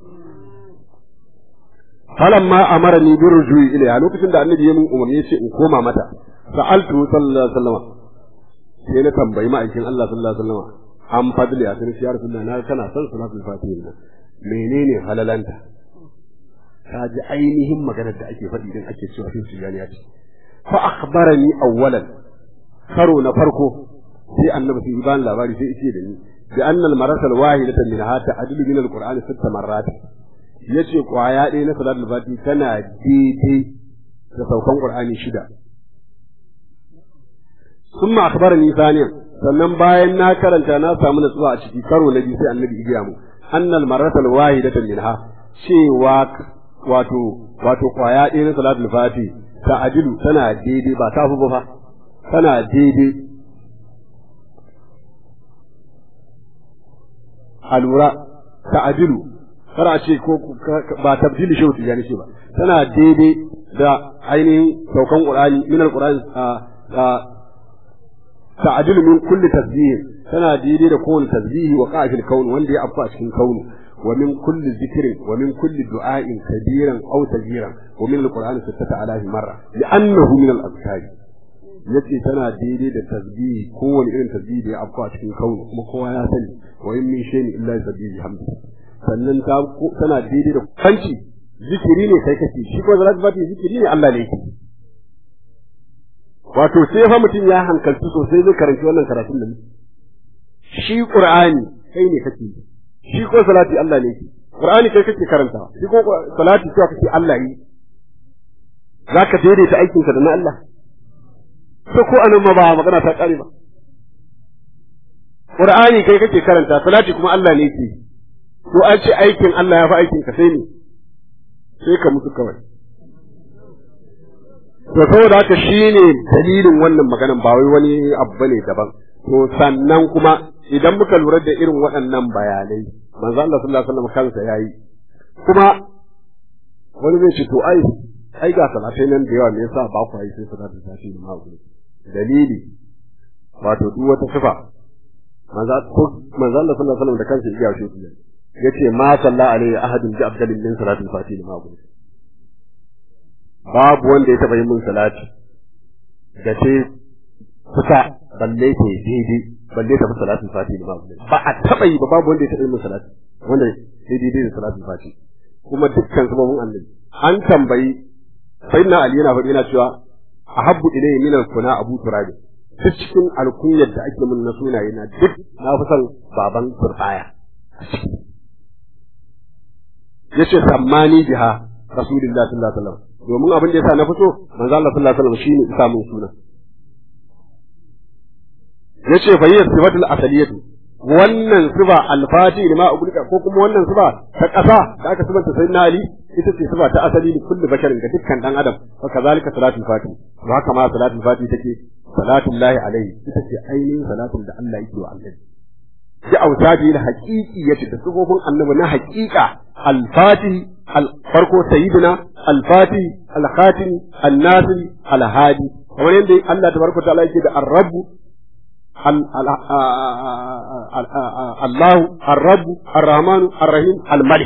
falamma amarani bir ruju'i ila lokacin da annabi ya mun umarni yace in koma mata sa'altu sallallahu alaihi wasallam sai na tambayi ma'aikin Allah sallallahu alaihi wasallam an fadli a cikin ya rasulullahi na kana son salatul fatih nan menene halalanta ka ji ainihin maganar da ake faɗi din ake cewa sun tijaniya ce fa akhbarani awwalan karo na farko sai annabi sai ban labari sai yace da ni bi anna al marata al wahidatan min hata adlu min al qur'an 6 marrat yace kwaya ɗaya na salatul fati tana daidai da saukan qur'ani 6 kuma akhbarani thaniyan sannan bayan na karanta na samu nutsuwa a ciki karo na biyu sai annabi ya gaya mu anna al marata al wahidatan minha cewa wato kwaya ɗaya na salatul fati ta adilu tana daidai ba ta fi ba fa tana daidai alura ta adilu kar a ce ko ba tabdili shi wuce yani ce ba tana daidai da ainihin saukan qur'ani min alqur'ani ta adilu min kulli tasbih tana daidai da kowane tasbihi wa qafil kaun wanda ya afka cikin kaunu ومن كل ذكر ومن كل دعاء كبيرا أو صغيرا ومن القرآن 6000 مرة لأنه من الأذكار yace tana daidai da tasbihi kowane irin tasbihi da ya afka cikin kauni kuma kowa ya sani wa in min shay'in illa yusabbihu hamdu sannan tana daidai da kanci zikiri ne kai kake shi ko zalat bati zikiri ne Allah ne yake wato sai fa mutum ya hankalci sosai zai karanci wannan karatun da shi Qur'ani kai ne kake shi ko salati Allah ne yake Qur'ani kai kake karanta shi ko salati cewa kake Allah yi zaka daidaita aikinka da na Allah to ko anan ma ba magana ta kare ba Qur'ani kai kake karanta salati kuma Allah ne yake to an ce aikin Allah ya fi aikin ka sai ne sai ka mutu kawai to saboda haka shine dalilin wannan maganan ba wai wani abu bane daban to sannan kuma idan muka lura da irin waɗannan bayanai manzo Allah sallallahu alaihi wasallam kansa yayi kuma wani zai ce to ai ga salatai nan da yawa me yasa ba ku yi sai salatu tashi da ma'u dalili wato duk wata sifa manzo Allah sallallahu alaihi wasallam da kansa ya shi yace ma salla alaihi ahadun bi afdalin min salatul fatih da ma'u babu wanda ya taba yin mun salati da ce kusa balle ta daidai balle ta fi salatul fati da babu ba a taba yi ba babu wanda ya taba yin salati wanda sai daidai da salatul fati kuma dukkan sababun annabi an tambayi sayyidina ali yana faɗi yana cewa ahabbu ilayhi min al-kuna abu turab duk cikin alkunyar da ake mun na sunaye na duk na fi son baban turbaya yace sammani biha rasulullahi sallallahu alaihi wasallam domin abin da yasa na fito manzo Allah sallallahu alaihi wasallam shine isa mun suna yace fa hiya sifatul asaliyatu wannan sifa al-fati lima ugulika ko kuma wannan sifa ta kasa da aka sifanta sayyidina ali ita ce sifa ta asali da kullu basharin ga dukkan dan adam fa kazalika salatul fati to haka ma salatul fati take salatullahi alaihi ita ce ainihin salatin da Allah yake wa annabi bi autabi al haqiqiyyati da sifofin annabi na haqiqa al-fatih farko sayyidina al-fatih al-khatim an-nasir al-hadi kamar yadda Allah tabaraka ta'ala yake da ar-rabb Allah ar-rabb ar-rahman ar-rahim al-malik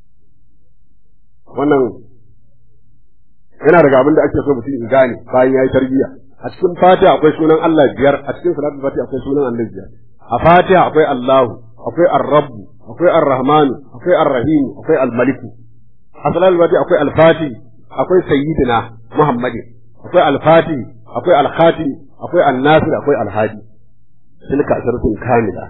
wannan yana daga abin da ake so mutum ya gane bayan yayi tarbiyya a cikin fatiha akwai sunan Allah biyar a cikin salatul fatiha akwai sunan annabi biyar a fatiha akwai Allah akwai ar-rabb akwai ar-rahman akwai ar-rahim akwai al-malik a salatul fatiha akwai al-fatih akwai sayyidina muhammad akwai al-fatih akwai al-khatim akwai an-nasir akwai al-hadi tilka asratun kamila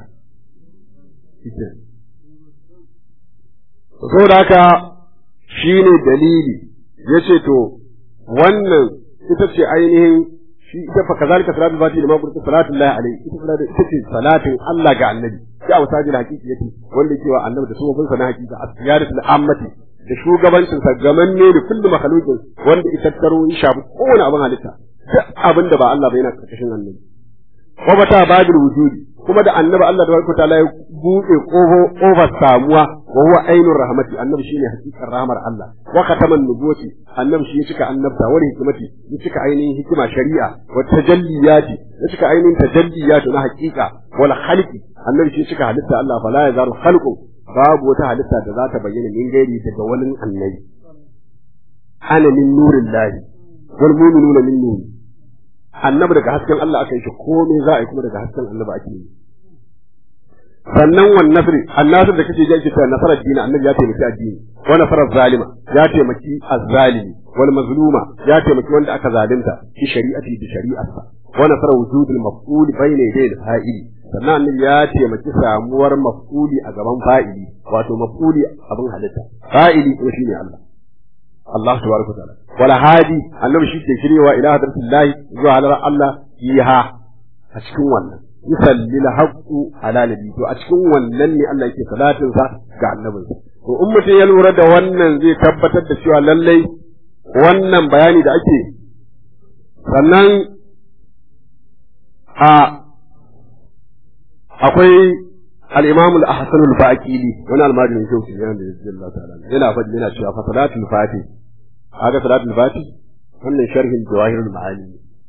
saboda haka shine dalili yace to wannan ita ce ainihin shi ita fa kazalika salatul fatihi da ma qultu salatullahi alayhi ita ce salatin Allah ga annabi ya wasajil haqiqiyati wanda yake wa annabi da sunan sa na haqiqa asiyaratul ammati da shugabancin sa gamanne da kullu makhluqin wanda ita taro ya shafi kowane abin halitta duk abin da ba Allah ba yana karkashin annabi wa bata babil wujudi kuma da annabi Allah da barka ta'ala ya buɗe ƙofar samuwa wa huwa ainur rahmati annabi shine hakikar rahmar Allah wa khataman nubuwati annabi shi ya cika annabta wa hikmati ya cika ainihin hikima shari'a wa tajalliyati ya cika ainihin tajalliyati na hakika wal khalqi annabi shi ya cika halitta Allah fala yazaru khalqu babu wata halitta da za ta bayyana min gairi daga wani annabi ana min nurillahi wal mu'minuna min nuri annabi daga hasken Allah aka yi shi komai za a yi kuma daga hasken annabi ake yi sannan wan nasri annasir da kace jaki ta nasarar dini annabi ya taimaki addini wa nasarar zalima ya taimaki azzalimi wal mazluma ya taimaki wanda aka zalunta shi shari'ati da shari'arsa wa nasarar wujudul maf'ul bayna yaday al-fa'ili sannan annabi ya taimaki samuwar maf'uli a gaban fa'ili wato maf'uli abin halitta fa'ili ko shine Allah Allah tabaraka ta'ala wala hadi annabi shi ke shiryewa ila hadratillahi zuwa halar Allah fiha a cikin wannan yusalli al-haqqu ala nabi to a cikin wannan ne Allah yake salatin sa ga annabin to in mutum ya lura da wannan zai tabbatar da cewa lallai wannan bayani da ake sannan akwai al-imam al-ahsan al-baqili wani almajirin shauki ne da Allah ta'ala yana faɗi yana cewa fa salatul fatih haka salatul fatih wannan sharhin jawahirul ma'ani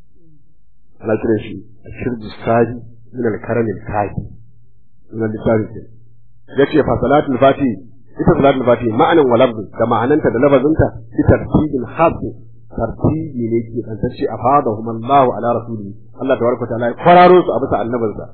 ana kiran shi ashirdu sadi min al-karam al-kafi wannan littafin yace fa salatul fatih ita salatul fatih ma'anan wa lafzin da ma'ananta da lafazinta bi tartibin khas tartibi ne ke tantance afadahum Allah ala rasulihi Allah tabaraka ta'ala ya kwararo su a bisa annabinsa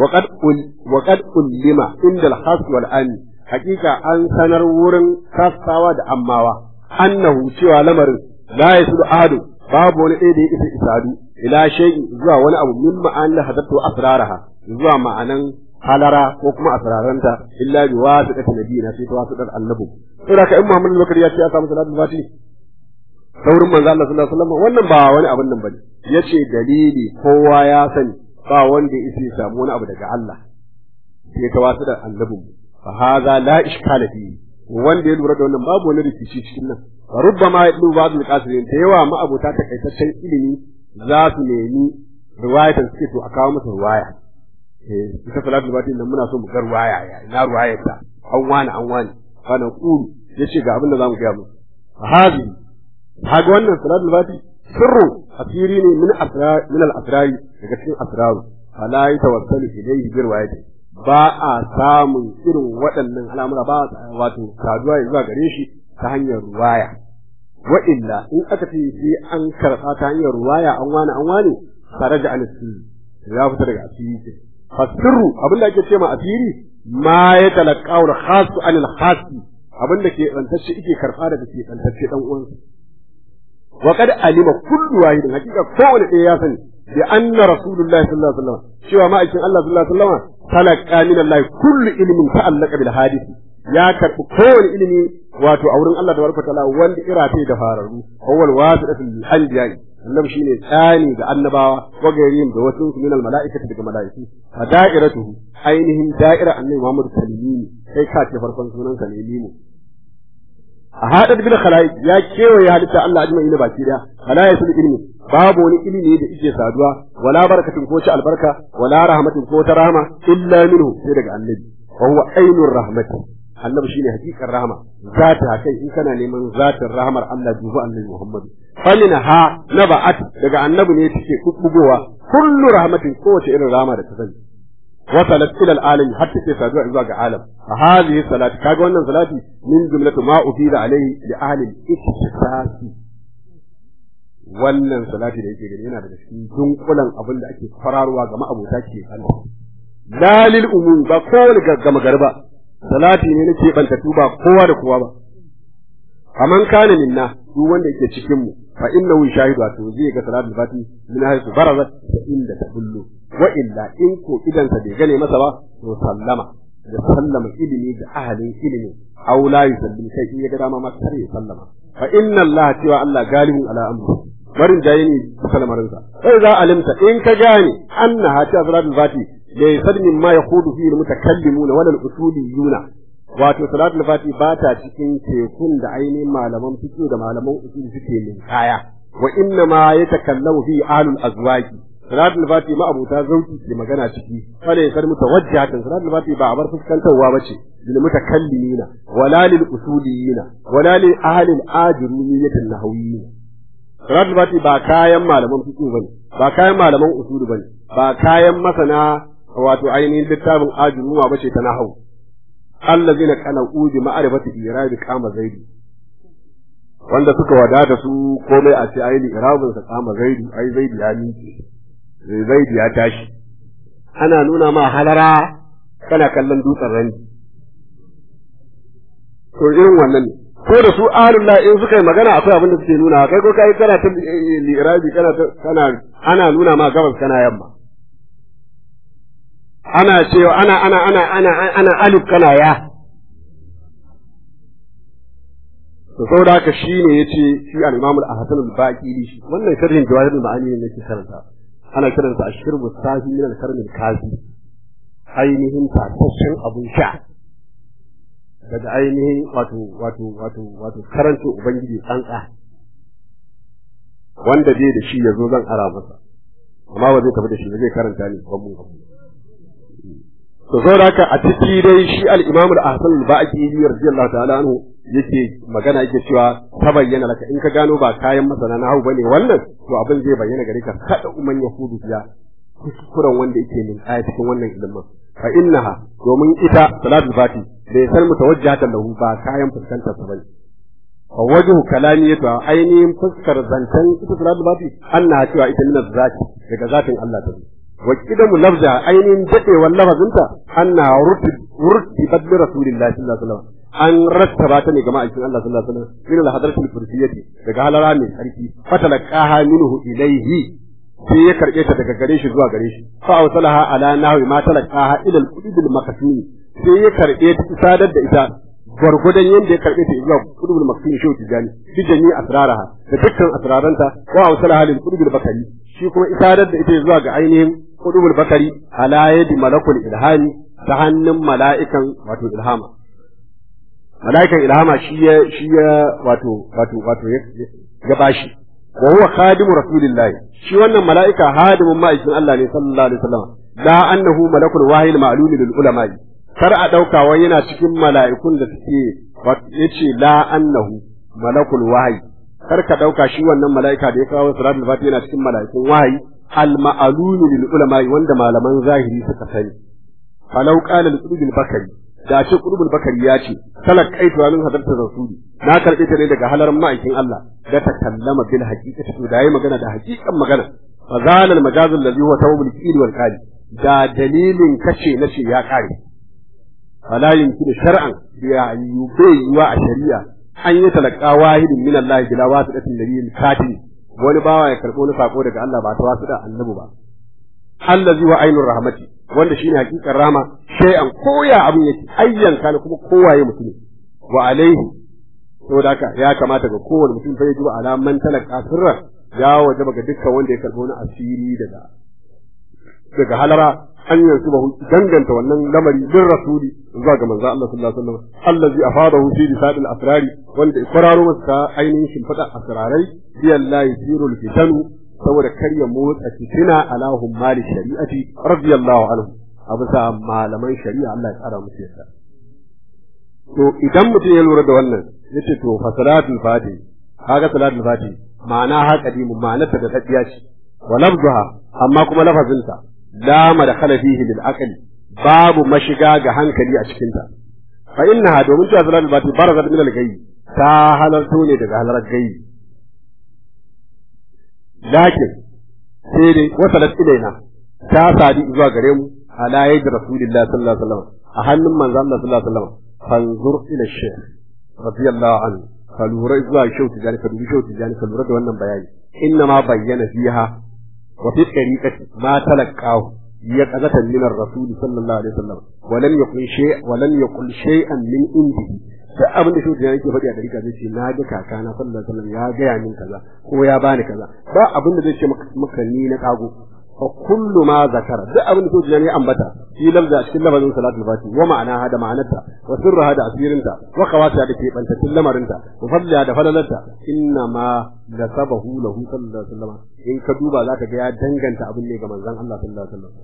وقد علم عند الخاص والآن حقيقة أن سنر ورن خاصة أماوا أنه شوى لمر لا يسل أحد باب ولئيدي إسعاد إلى شيء زوا ولا أبو مما أن لحدثه أسرارها زوا معنا حلرا وكما أسرارنتا إلا بواسطة نبينا في تواسطة النبو إذا إما من البكريات يا سامي صلاة الفاتحة saurin manzo Allah sallallahu alaihi wasallam wannan ba wani abin nan bane yace dalili kowa ya sani ba wanda yake samu wani abu daga Allah sai ta wasu da annabin fa hadha la iskala fi wanda ya lura da wannan babu wani rikici cikin nan rubbama yadu ba'd al-qasirin da yawa ma abota ta kaitaccen ilimi za su nemi riwayatan suke to a kawo masa riwaya ita salatul fatiha nan muna so mu ga riwaya ya ina riwayar ta an wani kana qulu yace ga abin da zamu ga mu hadi haga wannan salatul fatiha sirru asiri ne min al-asrari daga cikin asraru fala yatawassalu ilayhi bi riwayati ba a samun irin waɗannan al'amura ba wato saduwa zuwa gare shi ta hanyar ruwaya wa illa in aka ce sai an karɓa ta hanyar ruwaya an wani faraja an sirri ya fita daga asiri fasirru abin da ake ce ma asiri ma ya talaqaw al-khas an al-khas abin da ke rantacce yake karɓa daga ke rantacce dan uwansa وقد علم كل واحد حقيقة كون يا سني بأن رسول الله صلى الله عليه وسلم شوى ما أكن الله صلى الله عليه وسلم تلقى من الله كل علم تعلق بالحادث يا كرب كون علمي واتو أورن الله تبارك وتعالى وان إراتي دفاره هو الواسطة الأنبياء النبي شيني ثاني بأنباوة وغيرهم بوسوس من الملائكة بكملائكة فدائرته أينهم دائرة أن محمد سليمين كي كاتي فرقان سنان سليمين haɗar bil khala'iq ya kewaye halitta Allah ajma'ina baki daya khala'iqul ilmi babu wani ilimi da yake saduwa wala barakatin ko ta albarka wala rahmatin ko ta rahama illa minhu sai daga annabi wa huwa ainur rahmati annabi shine hakikar rahama zata kai in kana neman zatin rahmar Allah dubu annabi Muhammad faminha naba'at daga annabi ne take kubbugowa kullu rahmatin kowace irin rahama da ta sani wasalat ila alamin hatta take saduwa zuwa ga alam fa hadhihi salati kaga wannan salati min jumlatu ma ufida alayhi li ahli al-ikhtisasi wannan salati da yake gani yana daga cikin dunkulan abin da ake fararuwa ga ma'abota ke Allah dalil umum ba kowane gaggama garba salati ne nake bantatu ba kowa da kowa ba kaman kana minna duk wanda yake cikin mu fa innahu shahidu to zai ga salatul fati min haythu barazat fa inda tabullu wa illa in ko idan sa bai gane masa ba to sallama da sallama ilimi ga ahalin ilimi aw la yusallim sai in ya ga dama ma kare sallama fa inna Allah cewa Allah galibun ala amri barin jayi ne sallamarin sa sai za alimta in ka gane annaha ta salatul fati laysa mimma yakhudu fihi almutakallimuna wala alusuliyuna wato salatul fati ba ta cikin tekun da ainihin malaman fiqh da malaman usul suke min kaya wa inna ma yatakallamu fi ahlul azwaqi salatul fati ma abuta zauki ke magana ciki fala yasar mutawajjihatan salatul fati ba abar fuskantarwa bace lil mutakallimina wala lil usuliyina wala lil ahli al ajrumiyyatin nahawiyyin salatul fati ba kayan malaman fiqh bane ba kayan malaman usul bane ba kayan masana wato ainihin littafin ajrumuwa bace ta nahawu allazina kana uji ma'rifati irabi kama zaidi wanda suka wadata su komai a ce ayi irabun sa kama zaidi ai zaidi ya miƙe zaidi ya tashi ana nuna ma halara kana kallon dutsen rani to irin wannan ne ko da su ahlullah in suka yi magana akwai abin da suke nuna kai ko kai kana ta irabi kana ana nuna ma gabas kana yamma ana cewa ana alif kana ya to saboda haka shine yace shi al-Imam al-Hasan al-Baqili shi wannan sharhin jawahir al-ma'ani ne yake karanta ana kiransa ashirbu safi min al-karm al-kazi ainihin tashin abun sha daga ainihin wato karanta ubangiji tsantsa wanda dai da shi yazo zan ara masa amma ba zai tafi da shi ba zai karanta ne babu to saboda haka a ciki dai shi al-Imam al-Hasan al-Baqili radiyallahu ta'ala anhu yake magana yake cewa ta bayyana laka in ka gano ba kayan masana na hau bane wannan to abin zai bayyana gare ka kada umman yahudu ya kuskuren wanda yake min aya cikin wannan ilimin fa innaha domin ita salatul fati bai san mutawajjihatan lahu ba kayan fuskantar sa bane fa wajhu kalamiyatu ainihin fuskar zantan ita salatul fati annaha cewa ita min zati daga zatin Allah ta wa kidamu lafza ainihin dadewar lafazinta annaha rurti badli rasulillahi sallallahu alaihi wasallam an rattaba ta ne ga ma'aikin Allah sallallahu alaihi wasallam min al-hadratil kursiyyati daga halara mai sarki fatalaqaha minhu ilayhi sai ya karbe ta daga gare shi zuwa gare shi fa awsalaha ala nahwi ma talaqaha ila al-qudub al-maktum sai ya karbe ta sadar da ita gurgudan yanda ya karbe ta zuwa qudub al-maktum shi tijani bi jami asraraha da dukkan asraranta wa awsalaha lil qudub al-bakari shi kuma sadar da ita zuwa ga ainihin qudub al-bakari ala yadi malakul ilhami ta hannun mala'ikan wato ilhama mala'ikan ilhama shi ya ya bashi wa huwa khadimu rasulillahi shi wannan mala'ika hadimin ma'aikin Allah ne sallallahu alaihi wasallam la annahu malakul wahil ma'lum lil ulama kar a dauka wai yana cikin mala'ikun da suke yace la annahu malakul wahyi kar ka dauka shi wannan mala'ika da ya kawo salatul fatiha yana cikin mala'ikun wahyi al ma'lum lil ulama wanda malaman zahiri suka sani falau qala al bakari da ce qudubul bakari ya ce talaqaitu min hadratir rasuli na karbe ta ne daga halaran ma'aikin Allah da ta kallama bil haqiqati to da yayi magana da haqiqan magana fa zalal majaz allazi huwa tawbul qil wal qali da dalilin kace nace ya kare fala yumkin shar'an ya yubayya a shari'a an yi talaka wahidin min Allah bila wasiqatin nabiyyin katib wani bawa ya karbo ni sako daga Allah ba ta wasiqa annabi ba allazi wa ainur rahmati wanda shine hakikar rahma shay'an koya abin yake ayyan kana kuma kowaye mutum wa alaihi saboda haka ya kamata ga kowane mutum fa yaji alaman talaka sirra ya wajaba ga dukkan wanda ya karbo na asiri daga halara an yanzu ba danganta wannan lamari bin rasuli zuwa ga manzo Allah sallallahu alaihi wasallam allazi afadahu fi risadil asrari wanda ikraro masa ainihin shimfada asrarai biyallahi sirul fitanu saboda kar ya motsa fitina ala humali shari'ati radiyallahu anhu abu sa malaman shari'a Allah ya tsara musu yadda to idan mutum ya lura da wannan yace to fa salatul fati kaga salatul fati ma'ana ha qadimu ma'ana ta da tadiya ce wa lafzuha amma kuma lafazinta la madkhala fihi lil aqli babu mashiga ga hankali a cikin ta fa innaha domin ta salatul fati barazat min al gayyi ta halarto ne daga halarar gayyi lakin sai dai wasalat ilaina ta sadi zuwa gare mu ala yadi rasulillahi sallallahu alaihi wasallam a hannun manzon Allah sallallahu alaihi wasallam fanzur ila shaykh radiyallahu anhu ka lura zuwa shauti jani ka dubi shauti jani ka lura da wannan bayani inna ma bayyana fiha wa fi tariqati ma talaqahu ya qazatan min ar-rasul sallallahu alaihi wasallam wa lam yakun shay'an min indihi da abin da shauti jani ke faɗi a dariƙa zai ce na ga kakana sallallahu alaihi wasallam ya gaya min kaza ko ya bani kaza ba abin da zai ce maka ni na kago fa kullu ma zakara duk abin da shauti jani ya ambata shi lafza a cikin lafazin salatul fati wa ma'anaha da ma'anarta wa sirruha da asirinta wa qawata da ke bantattun lamarinta wa fadliha da falalarta inna ma nasabahu lahu sallallahu alaihi wasallam in ka duba zaka ga ya danganta abin ne ga manzon Allah sallallahu alaihi wasallam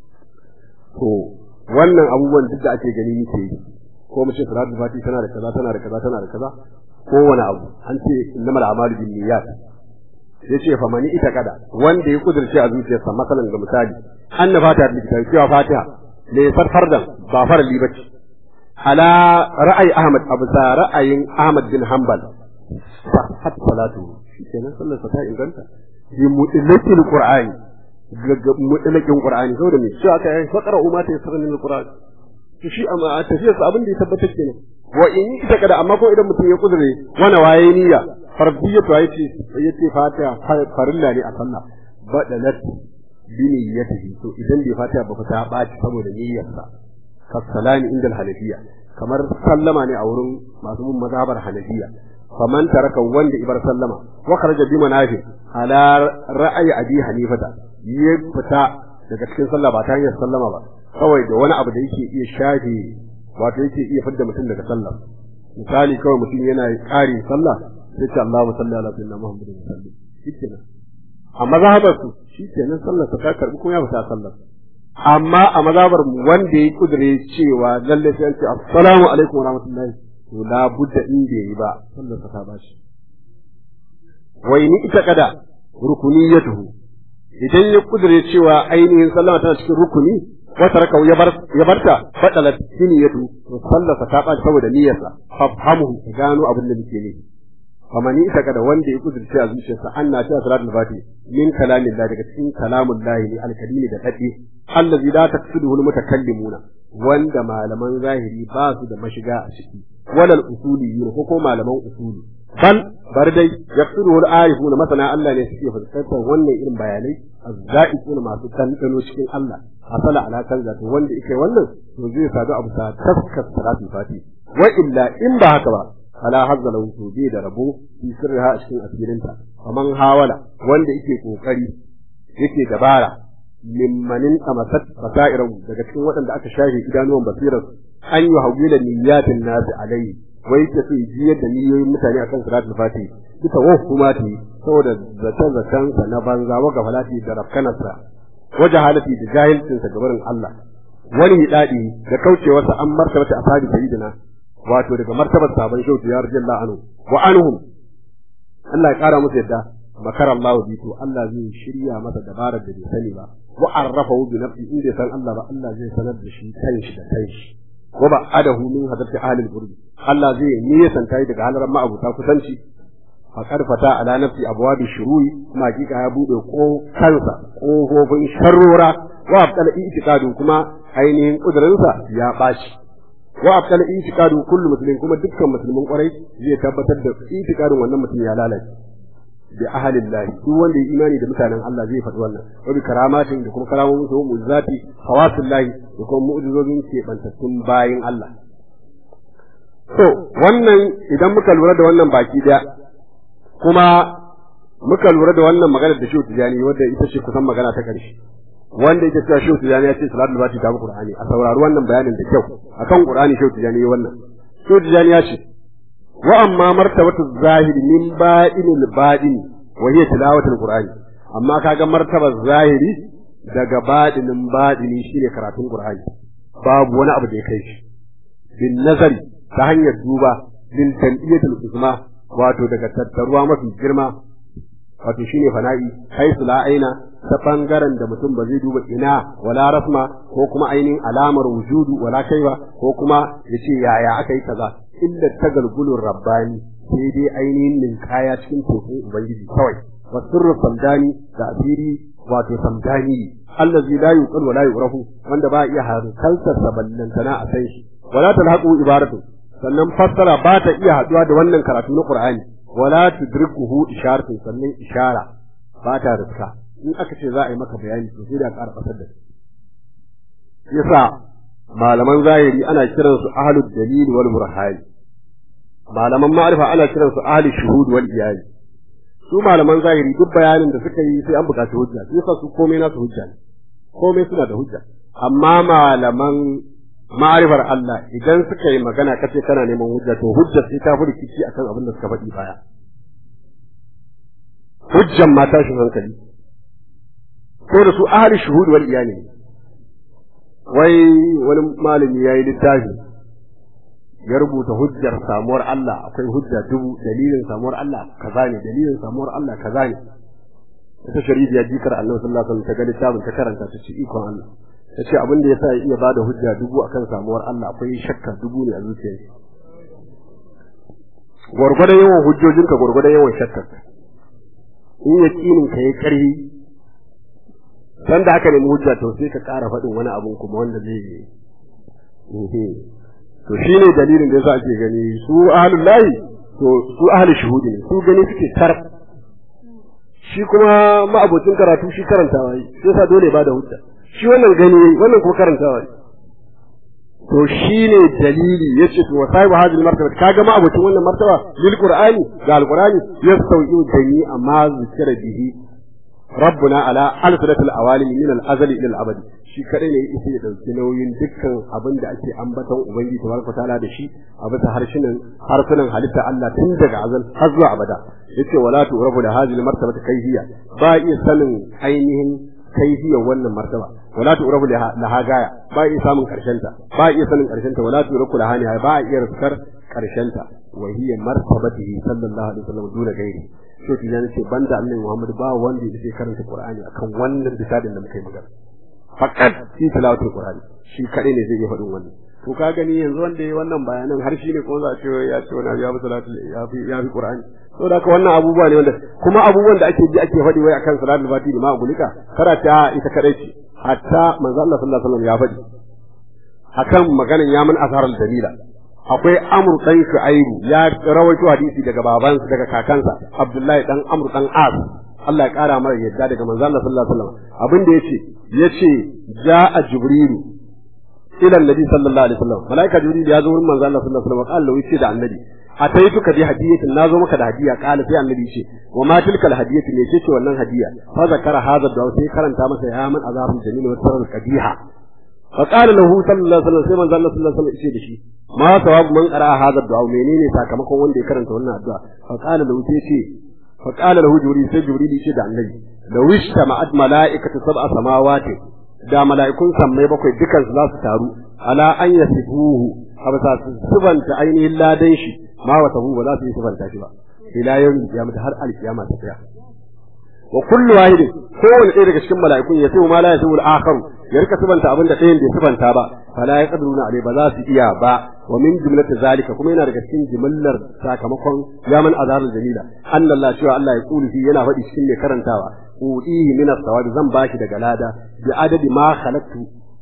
to wannan abubuwan duk da ake gani yake yi ko mu ce salatul fati tana da kaza tana da kaza tana da kaza ko wani abu an ce innamal a'malu binniyat yace fa mani ita kada wanda ya kudurce a zuciyarsa masalan ga misali anna fatiha da kitabi cewa fatiha ne fardan ba farali bace ala ra'ayi ahmad abu sa ra'ayin ahmad bin hanbal hat salatu kenan sallar ta inganta bi mutlaqil qur'ani mutlaqin qur'ani saboda me shi aka yi faqra umma ta yasra min alqur'an to shi amma a tafiyar sa abin da ya tabbata kenan wa in ita kada amma ko idan mutum ya kudure wani waye niyya fardiyatu yace fatiha farilla ne a sallah badalat bi niyyatihi to idan bai fatiha ba ta baci saboda niyyarsa kasalani inda al-hanafiyya kamar sallama ne a wurin masu mun mazhabar hanafiya faman taraka wanda ibar sallama wa kharaja bi manafi ala ra'ayi abi hanifata ya fita daga cikin sallah ba ta hanyar sallama ba kawai da wani abu da yake iya shafe wato yake iya fidda mutum daga sallah misali kawai mutum yana ƙari sallah sai ce Allahumma salli ala sayyidina Muhammadin sallallahu alaihi wasallam shikenan a mazhabar su shikenan sallar ta karbi ko ya fita sallar amma a mazhabar mu wanda ya kudure cewa lalle sai an ce assalamu alaikum wa rahmatullahi to la budda in bai yi ba sallar ta bashi wai ni ita kada rukuniyatuhu idan ya kudure cewa ainihin sallama tana cikin rukuni wata raka ya barta fadalat niyyatu to sallar ta bashi saboda niyyarsa fafhamuhu gano abin da nake nufi kamar ita kada wanda ya kudurce a zuciyarsa anna ta salatul fati min kalamin da daga cikin kalamun lahi ne alkalimi da dadi allazi la taqsiduhu almutakallimuna wanda malaman zahiri ba su da mashiga a ciki walal usuliyyin ko malaman usuli bal bar dai yaqsiduhu alarifuna masana Allah ne suke fuskantar wannan irin bayanai azzaiquna masu tantano cikin Allah asala ala kan zato wanda yake wannan to zai sadu abu ta taskar salatul fati wa illa in ba haka ba ala hazza lahu tudi da rabo fi sirriha a cikin asirinta kaman hawala wanda yake kokari yake dabara mimmanin amasat basairan daga cikin waɗanda aka shafe idanuwan basirar an yi hawila niyyatin nas alai wai ta fi jiyar da niyoyin mutane akan salatul fati duka wahumati saboda zaton sa na banza wa gafalati da rafkanarsa waje halati da jahilcin sa gabarin Allah wani hidadi da kaucewarsa an martabata ashabi sayyidina wato daga martabar sabon shautu ya radiyallahu anhu wa anhum Allah ya kara musu yadda makar Allah bi to Allah zai shirya masa dabarar da bai sani ba wa arrafahu bi nafsi inda san Allah ba Allah zai sanar da shi kanshi da kanshi wa ba adahu min hadarti ahli al-qurb Allah zai niyyatan tayi daga halaran ma'abuta kusanci fa karfata ala nafsi abwabi shuru'i kuma hakika ya bude ko kansa kofofin sharrora wa abtala i'tiqadu kuma ainihin kudurinsa ya bashi wa abtal i'tiqadu kullu muslim kuma dukkan musulmin kwarai zai tabbatar da i'tiqadin wannan mutum ya lalace bi ahlillahi duk wanda ya imani da mutanen Allah zai faɗi wannan wa bi karamatin da kuma karamomin su mu'jizati khawasillahi da kuma mu'jizozin ke bantattun bayin Allah to wannan idan muka lura da wannan baki daya kuma muka lura da wannan magana da Shehu Tijani wanda ita ce kusan magana ta ƙarshe wanda yake cewa Shehu Tijani ya ce salatul fati ta Qur'ani a saurari wannan bayanin da kyau akan Qur'ani Shehu Tijani ya wannan Shehu Tijani ya ce wa amma martabatu zahiri min ba'inil ba'in wa hiya tilawatul Qur'ani amma kaga martabar zahiri daga badinin badini shine karatun Qur'ani babu wani abu da ya kai shi bin nazari ta hanyar duba bin tan'iyatul uzma wato daga tattaruwa mafi girma wato shine fana'i haisu la aina ta bangaren da mutum ba zai duba ina wala rasma ko kuma ainihin alamar wujudu wala kaiwa ko kuma yace yaya aka yi kaza illa tagalgulur rabbani sai dai ainihin ninkaya cikin tekun ubangiji kawai wasirru samdani da asiri wato samdani allazi la yuqal wala yu'rafu wanda ba iya hankaltar saballantana a san shi wala talhaqu ibaratu sannan fassara ba ta iya haduwa da wannan karatu na Qur'ani wala tudrikuhu isharatun sannan ishara ba ta riska in aka ce za a yi maka bayani to sai da ƙara fasar da shi yasa malaman zahiri ana kiransu ahlud dalil wal burhan malaman ma'arifa ana kiransu ahli shuhud wal iyali su malaman zahiri duk bayanin da suka yi sai an buƙaci hujja sai yasa su komai nasu hujja ne komai suna da hujja amma malaman ma'arifar Allah idan suka yi magana kace kana neman hujja to hujja sai ta fi rikici akan abin da suka faɗi baya hujjan ma tashin hankali ko da su ahli shuhud wal iyali wai wani malami yayi littafi ya rubuta hujjar samuwar Allah akwai hujja dubu dalilin samuwar Allah kaza ne dalilin samuwar Allah kaza ne ita shari'a jikar Annabi sallallahu alaihi wasallam ta ga littafin ta karanta ta ci ikon Allah tace abin da yasa ya iya bada hujja dubu akan samuwar Allah akwai shakka dubu ne a zuciyarsa gurgurdan yawan hujjojinka gurgurdan yawan shakkarka in yakinin ka yayi karhi dan da aka nemi hujja to sai ka ƙara faɗin wani abun kuma wanda zai to shine dalilin da yasa ake gani su ahlul lahi to su ahli shuhudi ne su gani suke tar shi kuma ma'abocin karatu shi karantawa yi sai sa dole ba da hujja shi wannan gani wannan kuma karantawa yi to shine dalili yace to wa sahibu hadhihi martaba kaga ma'abocin wannan martaba lil qur'ani ga alqur'ani yastawi dani amma zikra bihi rabbuna ala alsalatul awalim min al-azal ila al-abad shi kadai ne yake ya dauki nauyin dukkan abin da ake ambaton ubangiji tabaraka taala da shi a bisa harsunan halitta Allah tun daga azal har zuwa abada yace wala tu'rabu da hadhihi martabata kayfiyya ba iya sanin ainihin kayfiyya wannan martaba wala tu'rabu laha gaya ba iya samun karshen ta ba iya sanin karshen ta wala tu'rabu laha nihaya ba iya rufkar karshen ta wa hiya martabatihi sallallahu alaihi wasallam duna gairi to tijan ce banda annabi Muhammad ba wanda yake karanta Qur'ani akan wannan bisadin da muke magana faqat fi tilawatul Qur'ani shi kadai ne zai yi faɗin wannan to ka gani yanzu wanda yayi wannan bayanan har shi ne ko za a ce ya ce wannan ya bi salatul ya fi Qur'ani to da wannan abubuwa ne wanda kuma abubuwan da ake ji ake faɗi wai akan salatul fatihi ma gulika karata ita kadai ce hatta manzo Allah sallallahu alaihi wasallam ya faɗi akan maganan ya man azharal dalila akwai Amr dan Shu'aibu ya rawaito hadisi daga babansa daga kakansa Abdullahi dan Amr dan As Allah ya kara mara yadda daga manzo Allah sallallahu alaihi wasallam abin da yace ja'a Jibrilu ila Annabi sallallahu alaihi wasallam malaika Jibril ya zo wurin manzo Allah sallallahu alaihi wasallam Allah yace da Annabi ataituka bi hadiyatin nazo maka da hadiya kala sai Annabi yace wa ma tilka alhadiyatu ne ce wannan hadiya fa zakara hadha da sai karanta masa ya man azabun jamil wa tarar qadiha فقال له صلى الله عليه وسلم sai manzo Allah sallallahu alaihi wasallam yace da shi ma sawab man qara hadha du'a menene sakamakon wanda ya karanta wannan addu'a faqala lahu jibril sai jibril yace da annabi law ishtama'at mala'ikatu sab'a samawati da mala'ikun sammai bakwai dukan su za su taru ala an yasifuhu abasa subanta ainihin ladan shi ma wata hu ba za su yi subanta shi ba ila yawmin qiyamah har alqiyama ta tsaya wa kullu wahidin kowanne ɗaya daga cikin mala'ikun ya sai ma la yasul akharu ya rika subanta abin da ɗayan bai subanta ba fala ya qadruna alai ba za su iya ba wa min jumlati zalika kuma yana daga cikin jimillar sakamakon yaman azarul jamila annallahu cewa Allah ya kulu fi yana faɗi cikin mai karantawa udihi min as-sawab zan baki daga lada bi adadi ma khalaqtu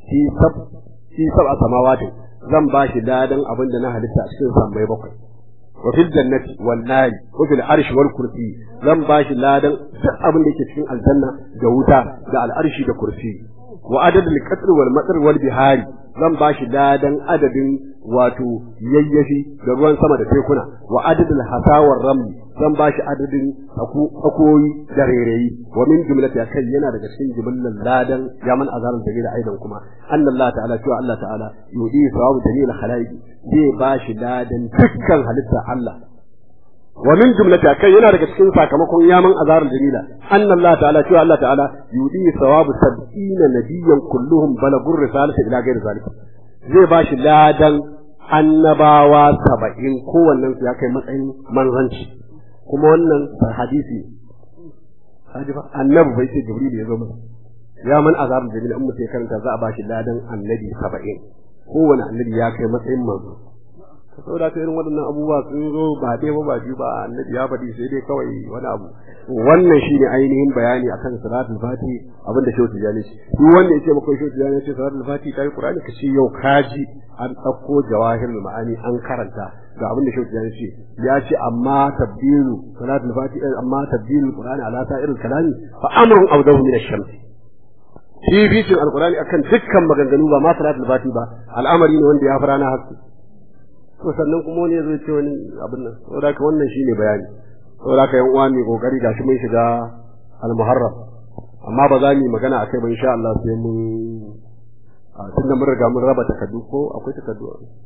fi sab'a samawati zan baki ladan abin da na halitta cikin sammai bakwai وفي الجنة والنار وفي العرش والكرسي زن باشي لادن abin da yake cikin aljanna da wuta da al'arshi da kursi wa adad al-qatr wal matar wal bihari zan bashi ladan adadin wato yayyafi da ruwan sama da tekuna wa adad al-hasa war ramli zan bashi adadin akoyi da rereyi wa min jumlati kai yana daga cikin jumlan ladan yaman azarul jamila aidan kuma Allah ta'ala cewa Allah ta'ala yudi sawabu jamil khalaiqi zai bashi ladan dukkan halitta Allah wa min jumlati kai yana daga cikin sakamakon yaman azarul jamila anna Allah ta'ala cewa Allah ta'ala yudi sawabu 70 nabiyyan kulluhum balagur risalata ila ghairi zalik zai bashi ladan annabawa 70 kowannen su ya kai matsayin manzanci kuma wannan hadisi hadifa annabi bai ce jibril ya zo masa ya man azarul jamila in mutai karanta za a bashi ladan annabi 70 kowanne annabi ya kai matsayin manzo saboda ta irin waɗannan abubuwa sun zo ba dai ba biyu ba annabi ya faɗi sai dai kawai wani abu wannan shine ainihin bayani akan salatul fati abin da shehu tijani ce duk wanda yake maka shehu tijani ce salatul fati kai qur'ani ka ce yau kaji an ɗauko jawahirul ma'ani an karanta ga abin da shehu tijani ce ya ce amma tabdilu salatul fati amma tabdilul qur'ani ala sa'iril kalami fa amrun awdahu min ash-shams fificin alqur'ani akan dukkan maganganu ba ma salatul fati ba al'amari ne wanda ya fara na haske to sannan kuma wani zai ce wani abin nan saboda ka wannan shine bayani saboda ka yan uwa mai kokari gashi mun shiga al-muharram amma ba za mu yi magana akai ba insha Allah sai mun tunda mun riga mun raba takaddu ko akwai takaddu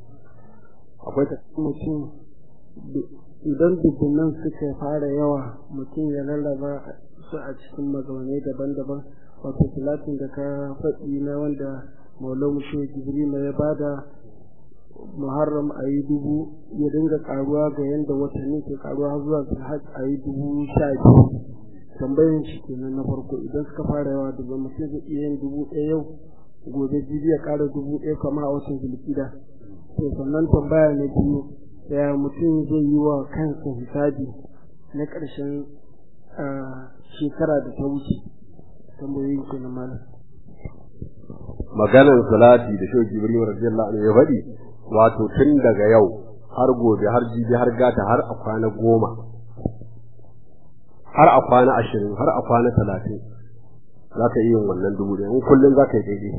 mutum idan dubbunan suka fara yawa mutum ya lallaba su a cikin mazaunai daban-daban wato talatin da ka faɗi na wanda maulamu shi jibril ya bada muharram a yi 1000 ya dinga karuwa ga yanda watanni ke karuwa har zuwa zulhaj a yi 12,000 tambayin shi kenan na farko idan suka fara yawa da mutum zai iya yin 1000 yau gobe jibi ya kara 1000 kama a watan zulhida to sannan tambaya na biyu ya mutum zai yi wa kansa hisabi na ƙarshen shekara da ta wuce tambayoyin kenan malam maganar salati da shehu jibril radiyallahu anhu ya faɗi wato tun daga yau har gobe har jibi har gata har a kwana 10 har a kwana 20 har a kwana 30 za ka yi yin wannan 1000 in kullum za ka yi daidai